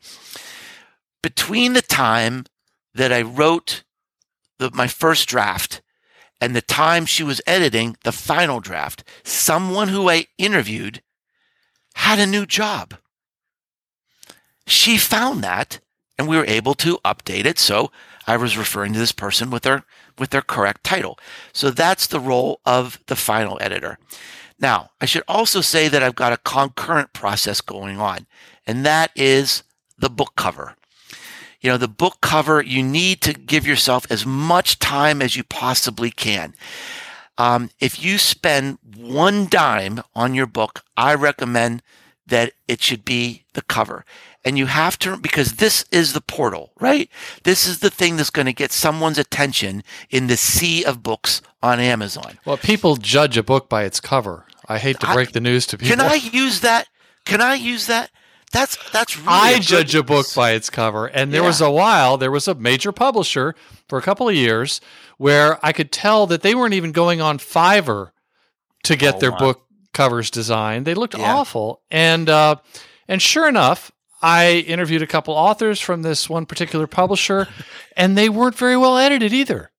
Between the time that I wrote the, my first draft and the time she was editing the final draft, someone who I interviewed had a new job. She found that, and we were able to update it. So I was referring to this person with their with their correct title. So that's the role of the final editor. Now, I should also say that I've got a concurrent process going on, and that is the book cover. You know, the book cover, you need to give yourself as much time as you possibly can. Um, if you spend one dime on your book, I recommend that it should be the cover. And you have to, because this is the portal, right? This is the thing that's going to get someone's attention in the sea of books on Amazon. Well, people judge a book by its cover. I hate to break I, the news to people. Can I use that? Can I use that? That's that's really I a judge good a book use. by its cover. And there Yeah. was a while, there was a major publisher for a couple of years where I could tell that they weren't even going on Fiverr to get Oh, their wow. book covers designed. They looked Yeah. awful. And uh, and sure enough, I interviewed a couple authors from this one particular publisher, and they weren't very well edited either.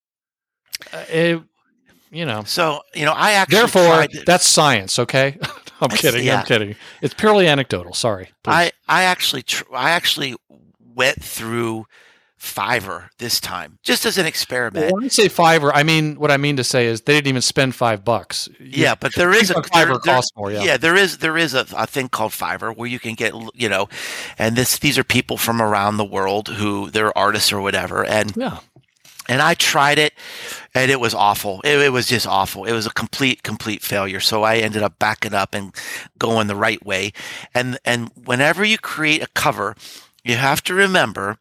Uh, it, you know. So, you know, I actually Therefore, tried to- that's science, okay? I'm That's- kidding. yeah. I'm kidding. It's purely anecdotal. Sorry. Please. I, I actually tr- I actually went through Fiverr this time just as an experiment. When I say Fiverr, I mean what I mean to say is they didn't even spend five bucks. You- Yeah, but there is a on Fiverr there- costs more. Yeah. yeah, there is there is a, a thing called Fiverr where you can get, you know, and this these are people from around the world who they're artists or whatever, and yeah. and I tried it, and it was awful. It, it was just awful. It was a complete complete failure. So I ended up backing up and going the right way. And and whenever you create a cover, you have to remember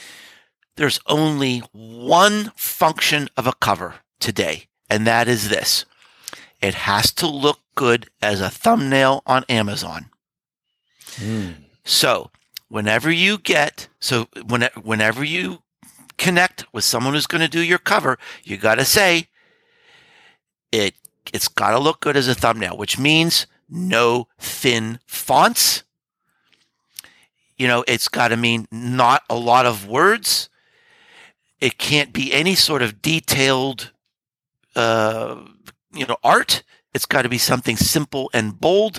there's only one function of a cover today, and that is this. It has to look good as a thumbnail on Amazon. Mm. So whenever you get, so when, whenever you connect with someone who's going to do your cover, you got to say it. It's got to look good as a thumbnail, which means no thin fonts. You know, it's got to mean not a lot of words. It can't be any sort of detailed, uh, you know, art. It's got to be something simple and bold,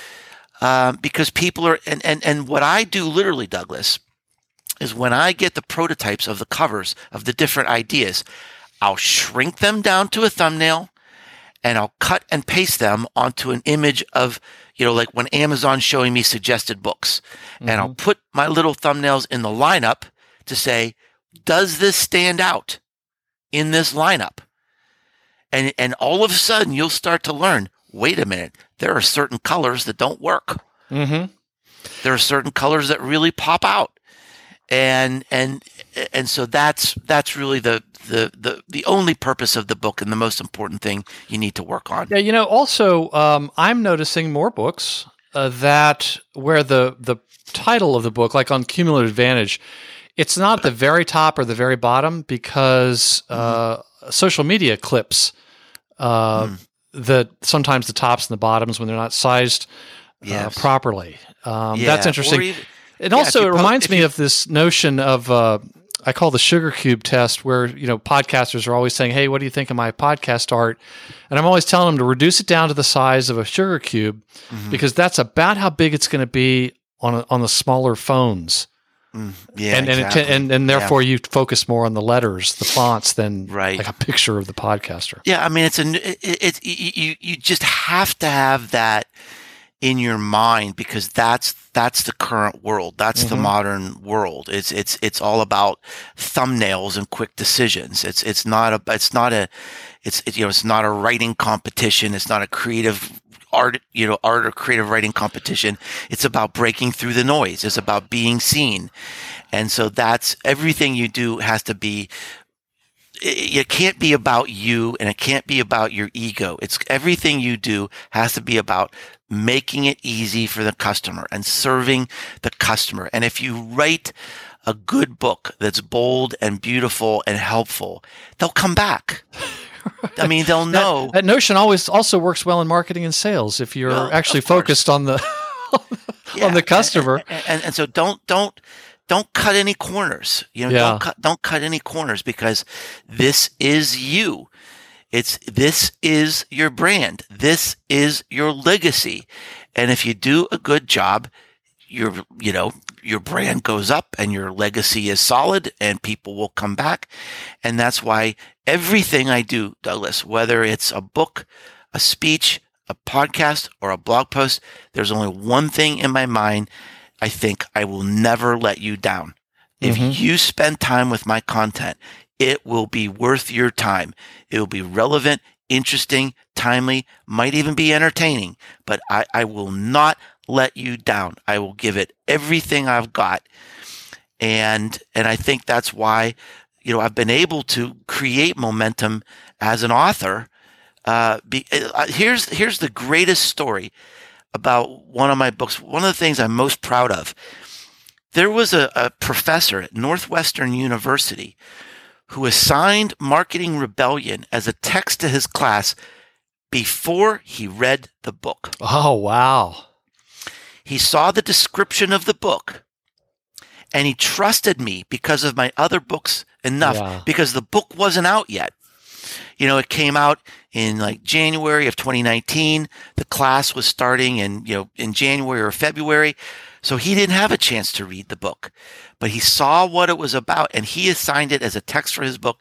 um, because people are, and, and, and what I do literally, Douglas, is when I get the prototypes of the covers of the different ideas, I'll shrink them down to a thumbnail and I'll cut and paste them onto an image of, you know, like when Amazon's showing me suggested books, mm-hmm. and I'll put my little thumbnails in the lineup to say, does this stand out in this lineup? And and all of a sudden, you'll start to learn, wait a minute, there are certain colors that don't work. Mm-hmm. There are certain colors that really pop out. And and and so that's that's really the, the, the, the only purpose of the book and the most important thing you need to work on. Yeah, you know, also, um, I'm noticing more books uh, that where the, the title of the book, like on Cumulative Advantage, it's not at the very top or the very bottom because uh, mm-hmm. social media clips uh, mm. the sometimes the tops and the bottoms when they're not sized uh, yes. properly. Um, yeah. That's interesting. Even, and yeah, also, it po- reminds me you, of this notion of uh, I call the sugar cube test, where you know podcasters are always saying, "Hey, what do you think of my podcast art?" And I'm always telling them to reduce it down to the size of a sugar cube, mm-hmm. because that's about how big it's going to be on a, on the smaller phones. Mm, yeah, and and, exactly. it, and and therefore yeah. you focus more on the letters, the fonts, than right. like a picture of the podcaster. Yeah, I mean, it's a it, it, you you just have to have that in your mind because that's that's the current world. That's mm-hmm. the modern world. It's it's it's all about thumbnails and quick decisions. It's it's not a it's not a it's it, you know it's not a writing competition. It's not a creative art, you know, art or creative writing competition. It's about breaking through the noise. It's about being seen. And so that's everything you do has to be, it, it can't be about you and it can't be about your ego. It's everything you do has to be about making it easy for the customer and serving the customer. And if you write a good book that's bold and beautiful and helpful, they'll come back. I mean, they'll know. That, that notion always also works well in marketing and sales if you're well, actually focused on the yeah, on the customer. And, and, and so don't don't don't cut any corners. You know, yeah. don't cut don't cut any corners because this is you. It's this is your brand. This is your legacy. And if you do a good job, your you know your brand goes up and your legacy is solid and people will come back. And that's why everything I do, Douglas, whether it's a book, a speech, a podcast, or a blog post, there's only one thing in my mind. I think I will never let you down. If mm-hmm. you spend time with my content, it will be worth your time. It will be relevant, interesting, timely, might even be entertaining, but I, I will not let you down. I will give it everything I've got. And, and I think that's why, you know, I've been able to create momentum as an author. Uh, be, uh, here's, here's the greatest story about one of my books. One of the things I'm most proud of. There was a, a professor at Northwestern University who assigned Marketing Rebellion as a text to his class before he read the book. Oh, wow. He saw the description of the book and he trusted me because of my other books enough yeah. because the book wasn't out yet. You know, it came out in like January of twenty nineteen. The class was starting in, you know, in January or February. So he didn't have a chance to read the book, but he saw what it was about and he assigned it as a text for his book.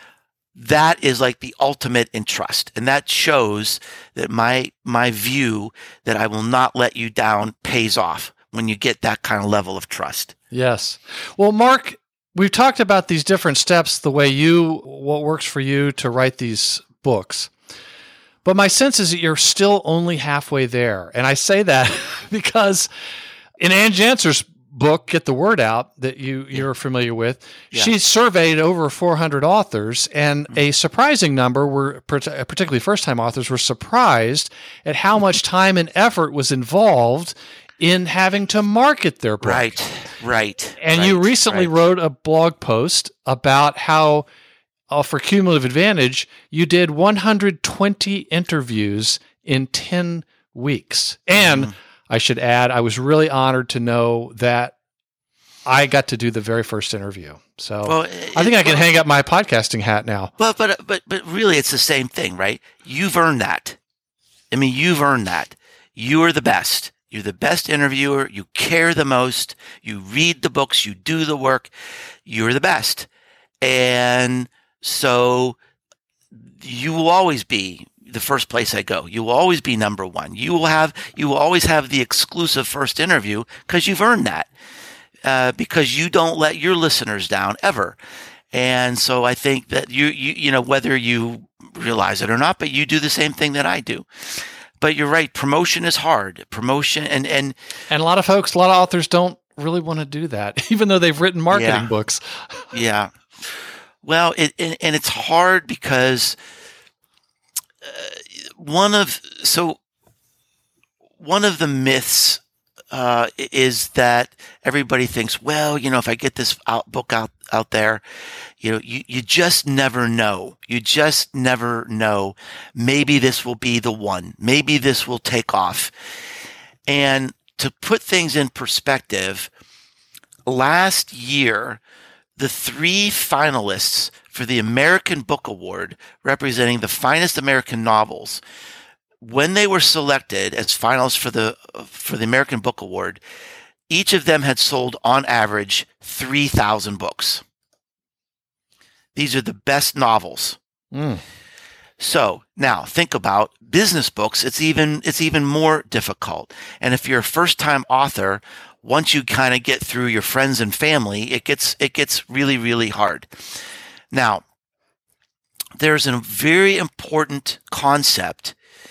That is like the ultimate in trust. And that shows that my, my view that I will not let you down pays off when you get that kind of level of trust. Yes. Well, Mark, we've talked about these different steps, the way you, what works for you to write these books. But my sense is that you're still only halfway there. And I say that because in Ann Janser's book, Get the Word Out, that you, you're familiar with, yeah. she surveyed over four hundred authors, and mm-hmm. a surprising number were, particularly first-time authors, were surprised at how much time and effort was involved in having to market their book. Right, Right. And right, you recently right. wrote a blog post about how, uh, for Cumulative Advantage, you did one hundred twenty interviews in ten weeks. And Mhm. I should add, I was really honored to know that I got to do the very first interview. So Well, I think it- I can well- hang up my podcasting hat now. Well, but but but really, it's the same thing, right? You've earned that. I mean, you've earned that. You are the best. You're the best interviewer. You care the most. You read the books. You do the work. You're the best. And so you will always be the first place I go. You will always be number one. You will have, you will always have the exclusive first interview because you've earned that. Uh, because you don't let your listeners down ever. And so I think that you, you, you know, whether you realize it or not, but you do the same thing that I do. But you're right. Promotion is hard. Promotion and, and, And a lot of folks, a lot of authors don't really want to do that, even though they've written marketing Yeah. books. yeah. Well, it, and, and it's hard because uh, one of, so one of the myths uh, is that everybody thinks, well, you know, if I get this out, book out, out there, you know, you, you just never know. You just never know. Maybe this will be the one. Maybe this will take off. And to put things in perspective, last year, the three finalists for the American Book Award, representing the finest American novels, when they were selected as finalists for the for the American Book Award, each of them had sold on average three thousand books. These are the best novels. Mm. So now think about business books. It's even it's even more difficult. And if you're a first-time author, once you kind of get through your friends and family, it gets it gets really, really hard. Now, there's a very important concept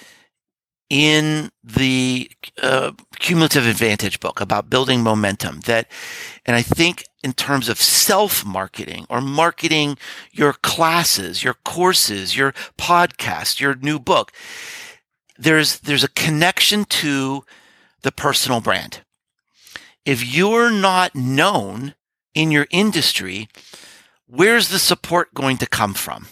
in the uh, Cumulative Advantage book about building momentum that, and I think in terms of self-marketing or marketing your classes, your courses, your podcast, your new book, there's, there's a connection to the personal brand. If you're not known in your industry, where's the support going to come from?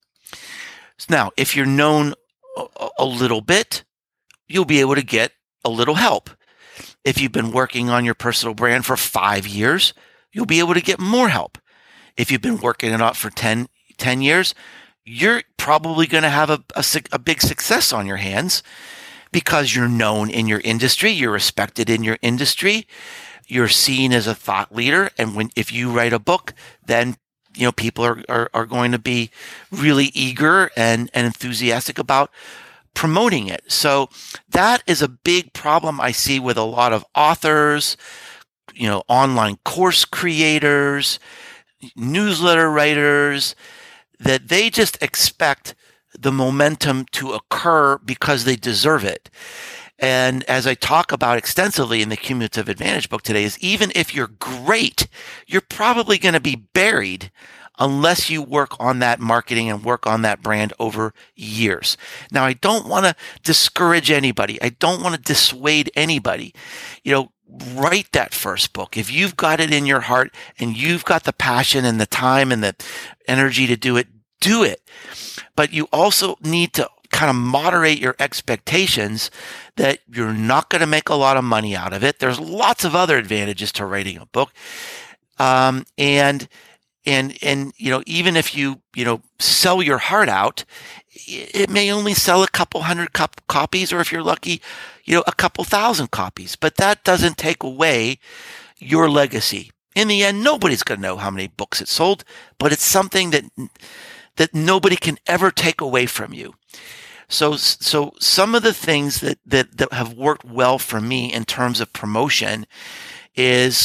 Now, if you're known a, a little bit, you'll be able to get a little help. If you've been working on your personal brand for five years, you'll be able to get more help. If you've been working it out for ten, ten years, you're probably going to have a, a, a big success on your hands because you're known in your industry, you're respected in your industry, you're seen as a thought leader. And when, if you write a book, then you know, people are, are, are going to be really eager and, and enthusiastic about promoting it. So that is a big problem I see with a lot of authors, you know, online course creators, newsletter writers, that they just expect the momentum to occur because they deserve it. And as I talk about extensively in the Cumulative Advantage book today, is even if you're great, you're probably going to be buried unless you work on that marketing and work on that brand over years. Now, I don't want to discourage anybody. I don't want to dissuade anybody. You know, write that first book. If you've got it in your heart and you've got the passion and the time and the energy to do it, do it. But you also need to kind of moderate your expectations that you're not going to make a lot of money out of it. There's lots of other advantages to writing a book. Um, and, and, and, you know, even if you, you know, sell your heart out, it may only sell a couple hundred cop- copies, or if you're lucky, you know, a couple thousand copies, but that doesn't take away your legacy. In the end, nobody's going to know how many books it sold, but it's something that, that nobody can ever take away from you. So, so some of the things that, that, that have worked well for me in terms of promotion is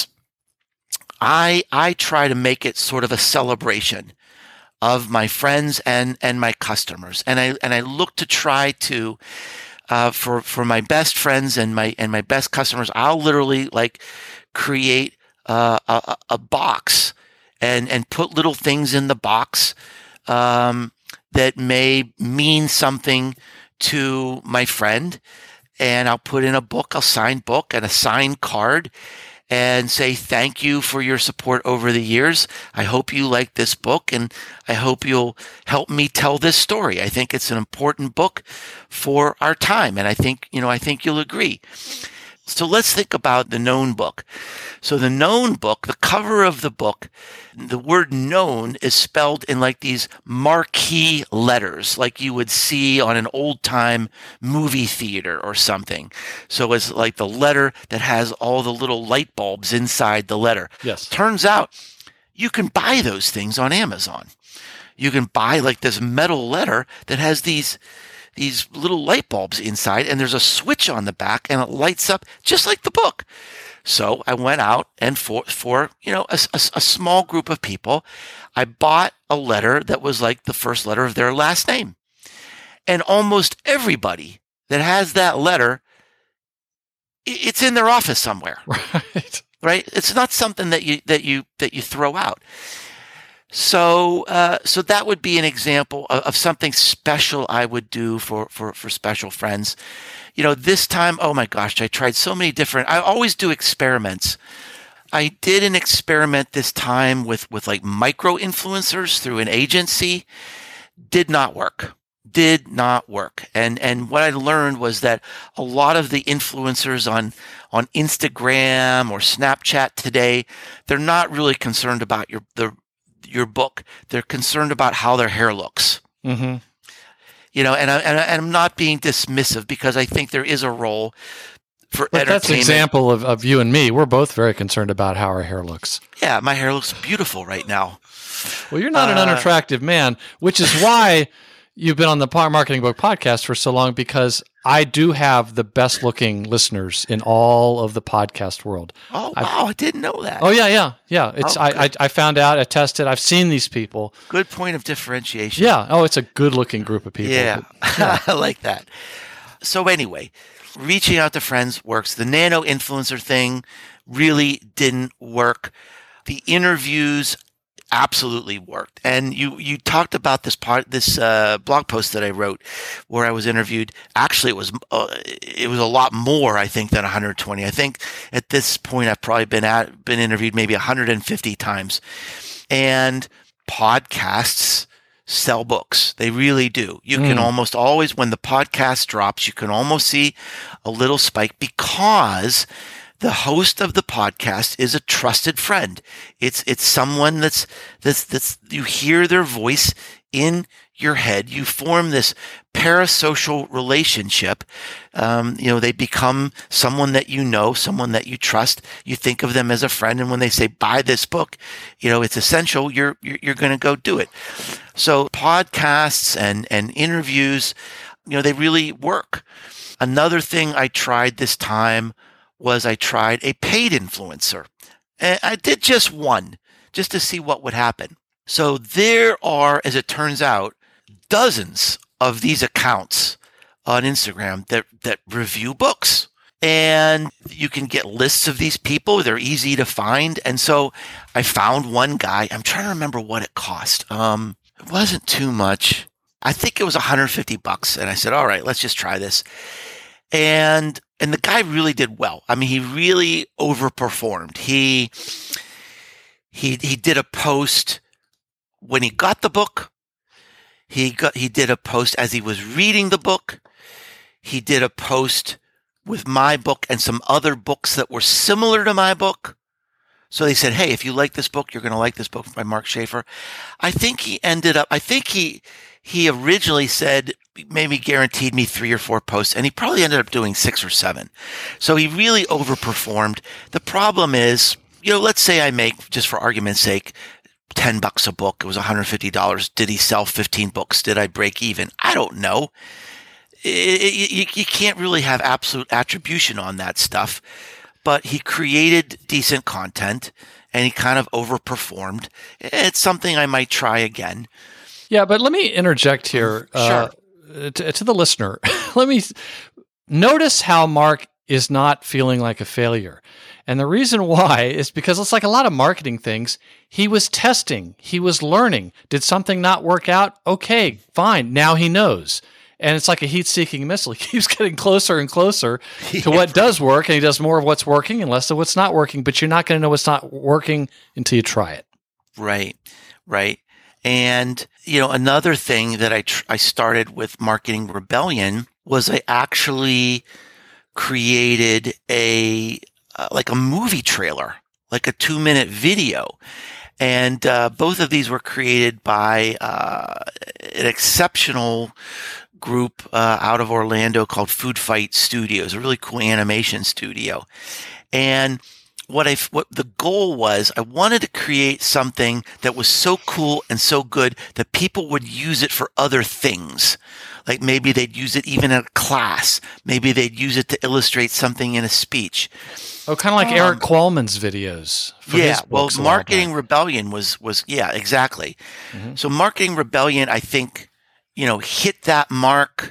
I, I try to make it sort of a celebration of my friends and, and my customers. And I, and I look to try to, uh, for, for my best friends and my, and my best customers, I'll literally like create uh, a, a box and, and put little things in the box, um, that may mean something to my friend, and I'll put in a book, a signed book and a signed card. and say thank you for your support over the years. I hope you like this book, and I hope you'll help me tell this story. I think it's an important book for our time, and I think, you know, I think you'll agree. So let's think about the known book. So the known book, the cover of the book, the word known is spelled in like these marquee letters, like you would see on an old time movie theater or something. So it's like the letter that has all the little light bulbs inside the letter. Yes. Turns out you can buy those things on Amazon. You can buy like this metal letter that has these these little light bulbs inside, and there's a switch on the back, and it lights up just like the book. So I went out, and for, for you know, a, a, a small group of people, I bought a letter that was like the first letter of their last name. And almost everybody that has that letter, it's in their office somewhere. Right. Right? It's not something that you, that you, that you throw out. So, uh, so that would be an example of, of something special I would do for, for, for special friends. You know, this time, oh my gosh, I tried so many different, I always do experiments. I did an experiment this time with, with like micro influencers through an agency. Did not work. Did not work. And, and what I learned was that a lot of the influencers on, on Instagram or Snapchat today, they're not really concerned about your, the, your book. They're concerned about how their hair looks. Mm-hmm. You know, and, I, and, I, and I'm not being dismissive, because I think there is a role for but entertainment. That's an example of, of you and me. We're both very concerned about how our hair looks. Yeah, my hair looks beautiful right now. Well, you're not uh, an unattractive man, which is why you've been on the Marketing Book Podcast for so long, because I do have the best looking listeners in all of the podcast world. Oh, I've, wow. I didn't know that. Oh, yeah, yeah, yeah. It's oh, I, I I found out, I tested, I've seen these people. Good point of differentiation. Yeah. Oh, it's a good looking group of people. Yeah. But, yeah. I like that. So anyway, reaching out to friends works. The nano influencer thing really didn't work. The interviews absolutely worked. And you, you talked about this part, this uh, blog post that I wrote where I was interviewed. Actually, it was, uh, it was a lot more, I think, than one hundred twenty. I think at this point, I've probably been at, been interviewed maybe one hundred fifty times. And podcasts sell books. They really do. You mm. can almost always, when the podcast drops, you can almost see a little spike, because the host of the podcast is a trusted friend. It's it's someone that's that's that's you hear their voice in your head. You form this parasocial relationship. Um, you know, they become someone that you know, someone that you trust. You think of them as a friend, and when they say buy this book, you know it's essential. You're you're, you're going to go do it. So podcasts and and interviews, you know, they really work. Another thing I tried this time was I tried a paid influencer. And I did just one, just to see what would happen. So there are, as it turns out, dozens of these accounts on Instagram that, that review books. And you can get lists of these people. They're easy to find. And so I found one guy. I'm trying to remember what it cost. Um, it wasn't too much. I think it was one hundred fifty bucks. And I said, all right, let's just try this. And and the guy really did well. I mean, he really overperformed. He he he did a post when he got the book. He got he did a post as he was reading the book. He did a post with my book and some other books that were similar to my book. So they said, hey, if you like this book, you're going to like this book by Mark Schaefer. I think he ended up, I think he, he originally said, maybe guaranteed me three or four posts, and he probably ended up doing six or seven. So he really overperformed. The problem is, you know, let's say I make, just for argument's sake, ten bucks a book. It was one hundred fifty dollars. Did he sell fifteen books? Did I break even? I don't know. It, it, you, you can't really have absolute attribution on that stuff. But he created decent content, and he kind of overperformed. It's something I might try again. Yeah, but let me interject here uh, sure. to, to the listener. Let me notice how Mark is not feeling like a failure. And the reason why is because it's like a lot of marketing things. He was testing. He was learning. Did something not work out? Okay, fine. Now he knows. And it's like a heat-seeking missile. He keeps getting closer and closer to what does work, and he does more of what's working and less of what's not working, but you're not going to know what's not working until you try it. Right, right. And, you know, another thing that I tr- I started with Marketing Rebellion was I actually created a, uh, like a movie trailer, like a two minute video. And uh, both of these were created by uh, an exceptional group uh, out of Orlando called Food Fight Studios, a really cool animation studio. And what I what the goal was, I wanted to create something that was so cool and so good that people would use it for other things. Like maybe they'd use it even in a class. Maybe they'd use it to illustrate something in a speech. Oh, kind of like um, Eric Qualman's videos. For yeah, his books well, Marketing Rebellion was was yeah, exactly. Mm-hmm. So Marketing Rebellion, I think, you know, hit that mark.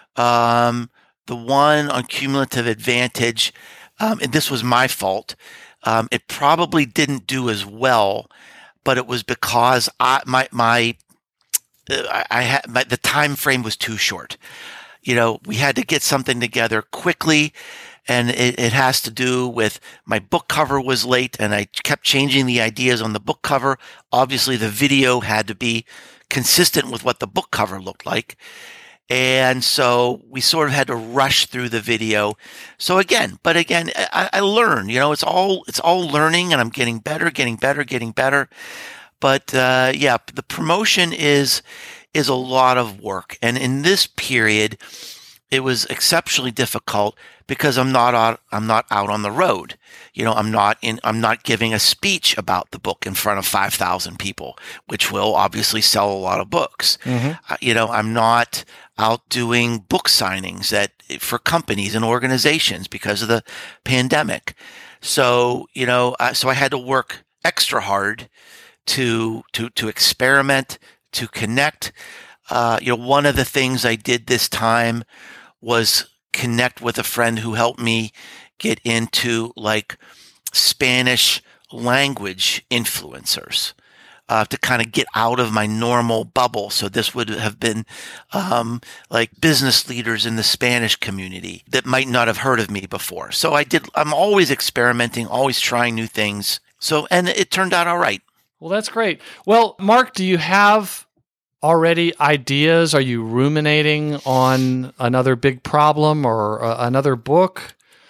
Um, the one on Cumulative Advantage, um, and this was my fault. Um, it probably didn't do as well, but it was because I my my uh, I had my, the time frame was too short. You know, we had to get something together quickly, and it, it has to do with my book cover was late, and I kept changing the ideas on the book cover. Obviously, the video had to be consistent with what the book cover looked like. And so we sort of had to rush through the video. So again, but again, I, I learn, you know, it's all, it's all learning, and I'm getting better, getting better, getting better. But, uh, yeah, the promotion is, is a lot of work. And in this period, it was exceptionally difficult because I'm not out, I'm not out on the road. You know, I'm not in, I'm not giving a speech about the book in front of five thousand people, which will obviously sell a lot of books. Mm-hmm. Uh, you know, I'm not out doing book signings that for companies and organizations because of the pandemic. So, you know, uh, so I had to work extra hard to, to, to experiment, to connect. Uh, you know, one of the things I did this time was connect with a friend who helped me get into like Spanish language influencers, uh, to kind of get out of my normal bubble. So this would have been, um, like business leaders in the Spanish community that might not have heard of me before. So I did, I'm always experimenting, always trying new things. So, and it turned out all right. Well, that's great. Well, Mark, do you have already ideas? Are you ruminating on another big problem or uh, another book?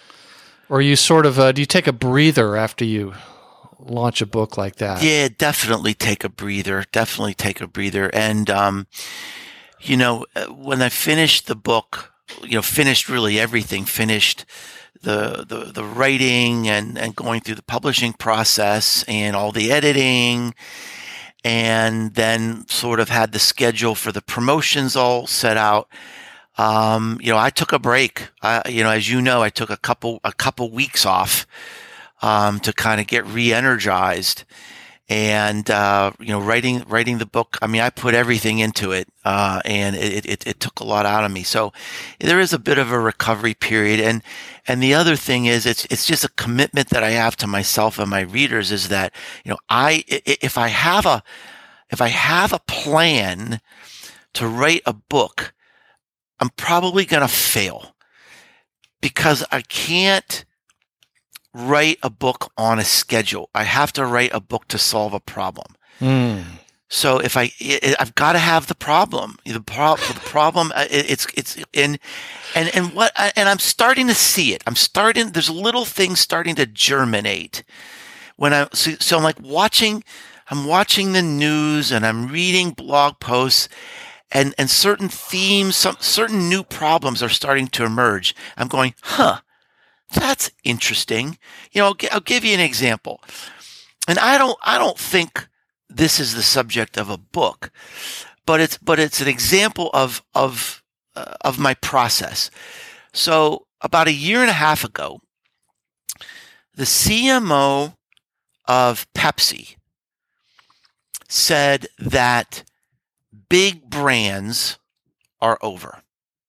Or you sort of, uh, do you take a breather after you launch a book like that? Yeah, definitely take a breather. Definitely take a breather. And, um, you know, when I finished the book, you know, finished really everything, finished the, the, the writing and, and going through the publishing process and all the editing, and then sort of had the schedule for the promotions all set out. Um, you know, I took a break. I, you know, as you know, I took a couple, a couple weeks off, um, to kind of get re-energized, and, uh, you know, writing, writing the book. I mean, I put everything into it, uh, and it, it, it took a lot out of me. So there is a bit of a recovery period. And, and the other thing is it's, it's just a commitment that I have to myself and my readers is that, you know, I, if I have a, if I have a plan to write a book, I'm probably going to fail because I can't write a book on a schedule. I have to write a book to solve a problem. Mm. So if I, I've got to have the problem, the, pro, the problem, it's, it's in, and, and what, and I'm starting to see it. I'm starting, there's little things starting to germinate when I, so, so I'm like watching, I'm watching the news and I'm reading blog posts, and, and certain themes, some certain new problems are starting to emerge. I'm going, huh, that's interesting. You know, I'll, I'll give you an example. And I don't, I don't think this is the subject of a book, but it's, but it's an example of, of, uh, of my process. So about a year and a half ago, the C M O of Pepsi said that big brands are over.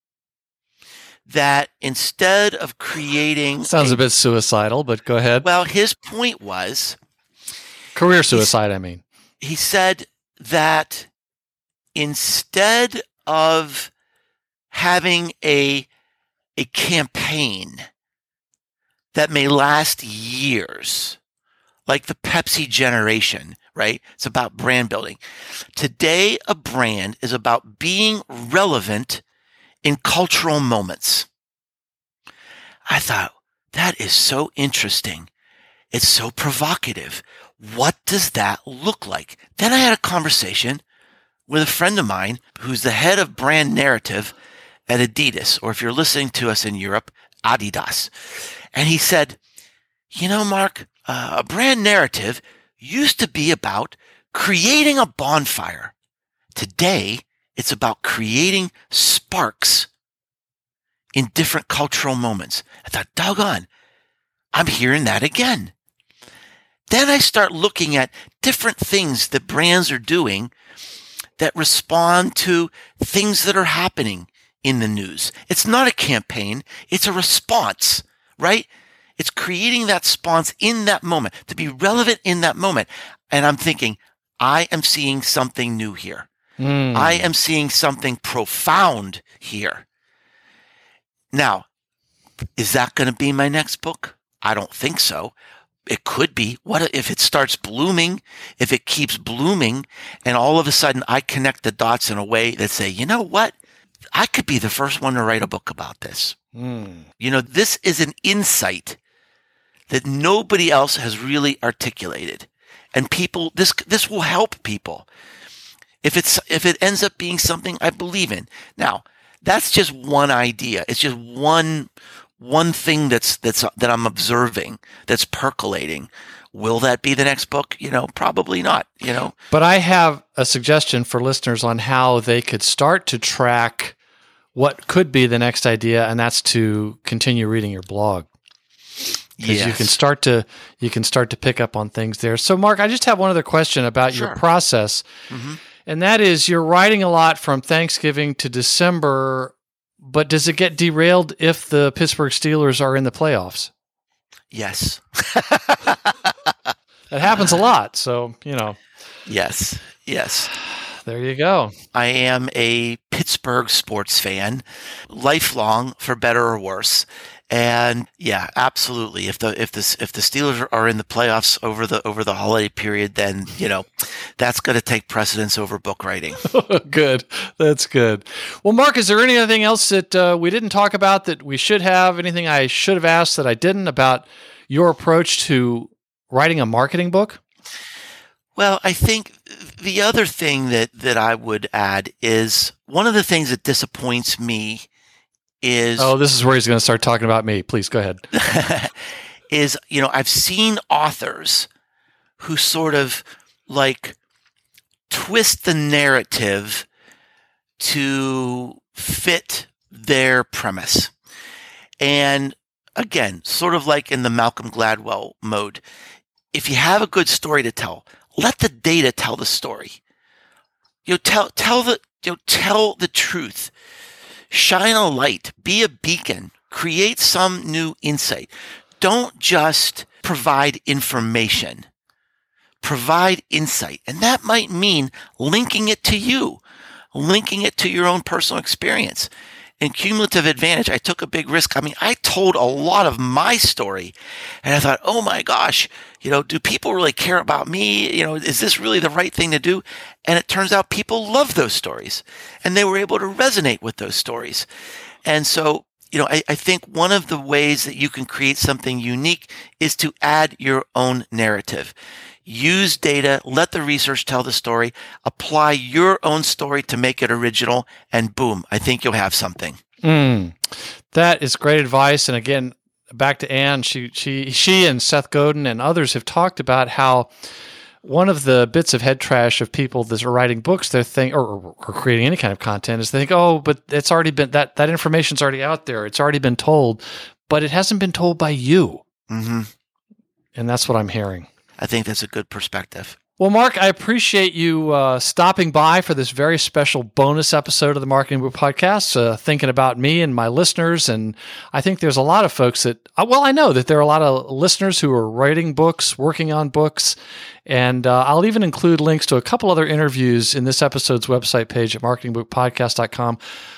That instead of creating... Sounds a, a bit suicidal, but go ahead. Well, his point was... Career suicide, I mean. He said that instead of having a, a campaign that may last years, like the Pepsi generation, right? It's about brand building. Today, a brand is about being relevant in cultural moments. I thought, that is so interesting. It's so provocative. What does that look like? Then I had a conversation with a friend of mine who's the head of brand narrative at Adidas, or if you're listening to us in Europe, Adidas. And he said, you know, Mark, uh, a brand narrative used to be about creating a bonfire. Today, it's about creating sparks in different cultural moments. I thought, doggone, I'm hearing that again. Then I start looking at different things that brands are doing that respond to things that are happening in the news. It's not a campaign. It's a response, right? It's creating that response in that moment to be relevant in that moment. And I'm thinking, I am seeing something new here. Mm. I am seeing something profound here. Now, is that going to be my next book? I don't think so. It could be. What if it starts blooming, if it keeps blooming, and all of a sudden I connect the dots in a way that say, you know what? I could be the first one to write a book about this. Mm. You know, this is an insight that nobody else has really articulated. And people, this, this will help people. If it's, if it ends up being something I believe in. Now, that's just one idea. It's just one, one thing that's, that's, that I'm observing, that's percolating. Will that be the next book? You know, probably not, you know. But I have a suggestion for listeners on how they could start to track what could be the next idea, and that's to continue reading your blog. Because yes. you can start to you can start to pick up on things there. So, Mark, I just have one other question about sure. your process, mm-hmm. and that is you're writing a lot from Thanksgiving to December, but does it get derailed if the Pittsburgh Steelers are in the playoffs? Yes. That happens a lot, so, you know. Yes, yes. There you go. I am a Pittsburgh sports fan, lifelong, for better or worse. And yeah, absolutely. If the if the if the Steelers are in the playoffs over the over the holiday period, then you know that's going to take precedence over book writing. Good, that's good. Well, Mark, is there anything else that uh, we didn't talk about that we should have? Anything I should have asked that I didn't about your approach to writing a marketing book? Well, I think the other thing that that I would add is one of the things that disappoints me. Is oh, this is where he's going to start talking about me. Please go ahead. is, you know, I've seen authors who sort of like twist the narrative to fit their premise. And again, sort of like in the Malcolm Gladwell mode, if you have a good story to tell, let the data tell the story. You know, tell tell the you know, tell the truth. Shine a light, be a beacon, create some new insight. Don't just provide information, provide insight. And that might mean linking it to you, linking it to your own personal experience. In Cumulative Advantage, I took a big risk. I mean, I told a lot of my story and I thought, oh my gosh, you know, do people really care about me? You know, is this really the right thing to do? And it turns out people love those stories and they were able to resonate with those stories. And so, you know, I, I think one of the ways that you can create something unique is to add your own narrative. Use data, let the research tell the story, apply your own story to make it original, and boom, I think you'll have something. Mm, that is great advice. And again, back to Anne, she, she, she and Seth Godin and others have talked about how one of the bits of head trash of people that are writing books, they think, or, or creating any kind of content, is they think, oh, but it's already been, that, that information's already out there. It's already been told, but it hasn't been told by you. Mm-hmm. And that's what I'm hearing. I think that's a good perspective. Well, Mark, I appreciate you uh, stopping by for this very special bonus episode of the Marketing Book Podcast, uh, thinking about me and my listeners. And I think there's a lot of folks that, well, I know that there are a lot of listeners who are writing books, working on books. And uh, I'll even include links to a couple other interviews in this episode's website page at marketing book podcast dot com.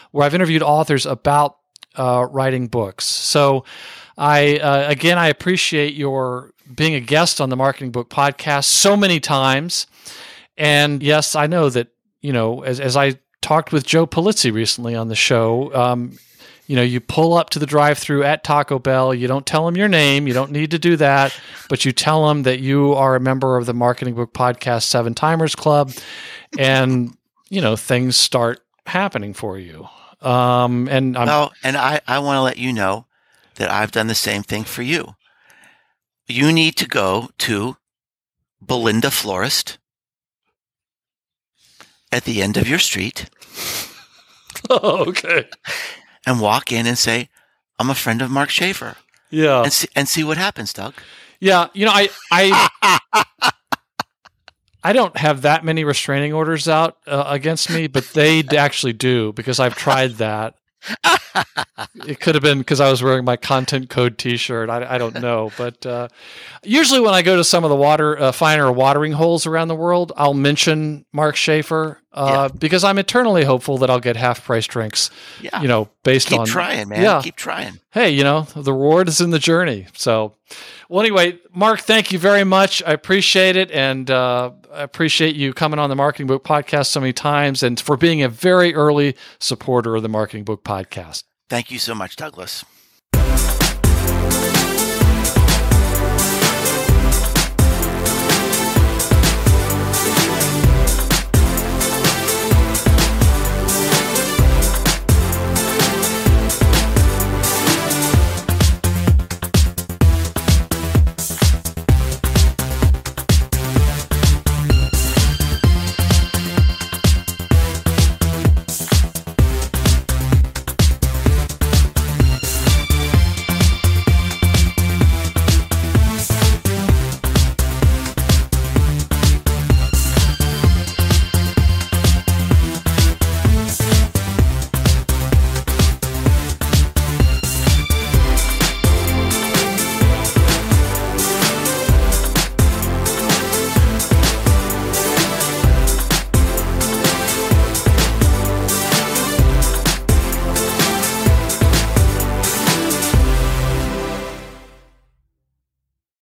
where I've interviewed authors about uh, writing books. So I, uh, again, I appreciate your being a guest on the Marketing Book Podcast so many times. And yes, I know that, you know, as, as I talked with Joe Pulizzi recently on the show, um, you know, you pull up to the drive-thru at Taco Bell. You don't tell them your name. You don't need to do that, but you tell them that you are a member of the Marketing Book Podcast Seven Timers Club, and you know things start happening for you. Um, and I'm, well, and I, I want to let you know that I've done the same thing for you. You need to go to Belinda Florist at the end of your street. Oh, okay. And walk in and say, I'm a friend of Mark Schaefer. Yeah. And see, and see what happens, Doug. Yeah. You know, I I, I don't have that many restraining orders out uh, against me, but they actually do, because I've tried that. It could have been because I was wearing my Content Code T-shirt. I, I don't know, but uh, usually when I go to some of the water uh, finer watering holes around the world, I'll mention Mark Schaefer uh, yeah. because I'm eternally hopeful that I'll get half price drinks. Yeah. You know, based Keep on Keep trying, man. Yeah. Keep trying. Hey, you know, the reward is in the journey. So, well, anyway, Mark, thank you very much. I appreciate it, and uh, I appreciate you coming on the Marketing Book Podcast so many times, and for being a very early supporter of the Marketing Book Podcast. Thank you so much, Douglas.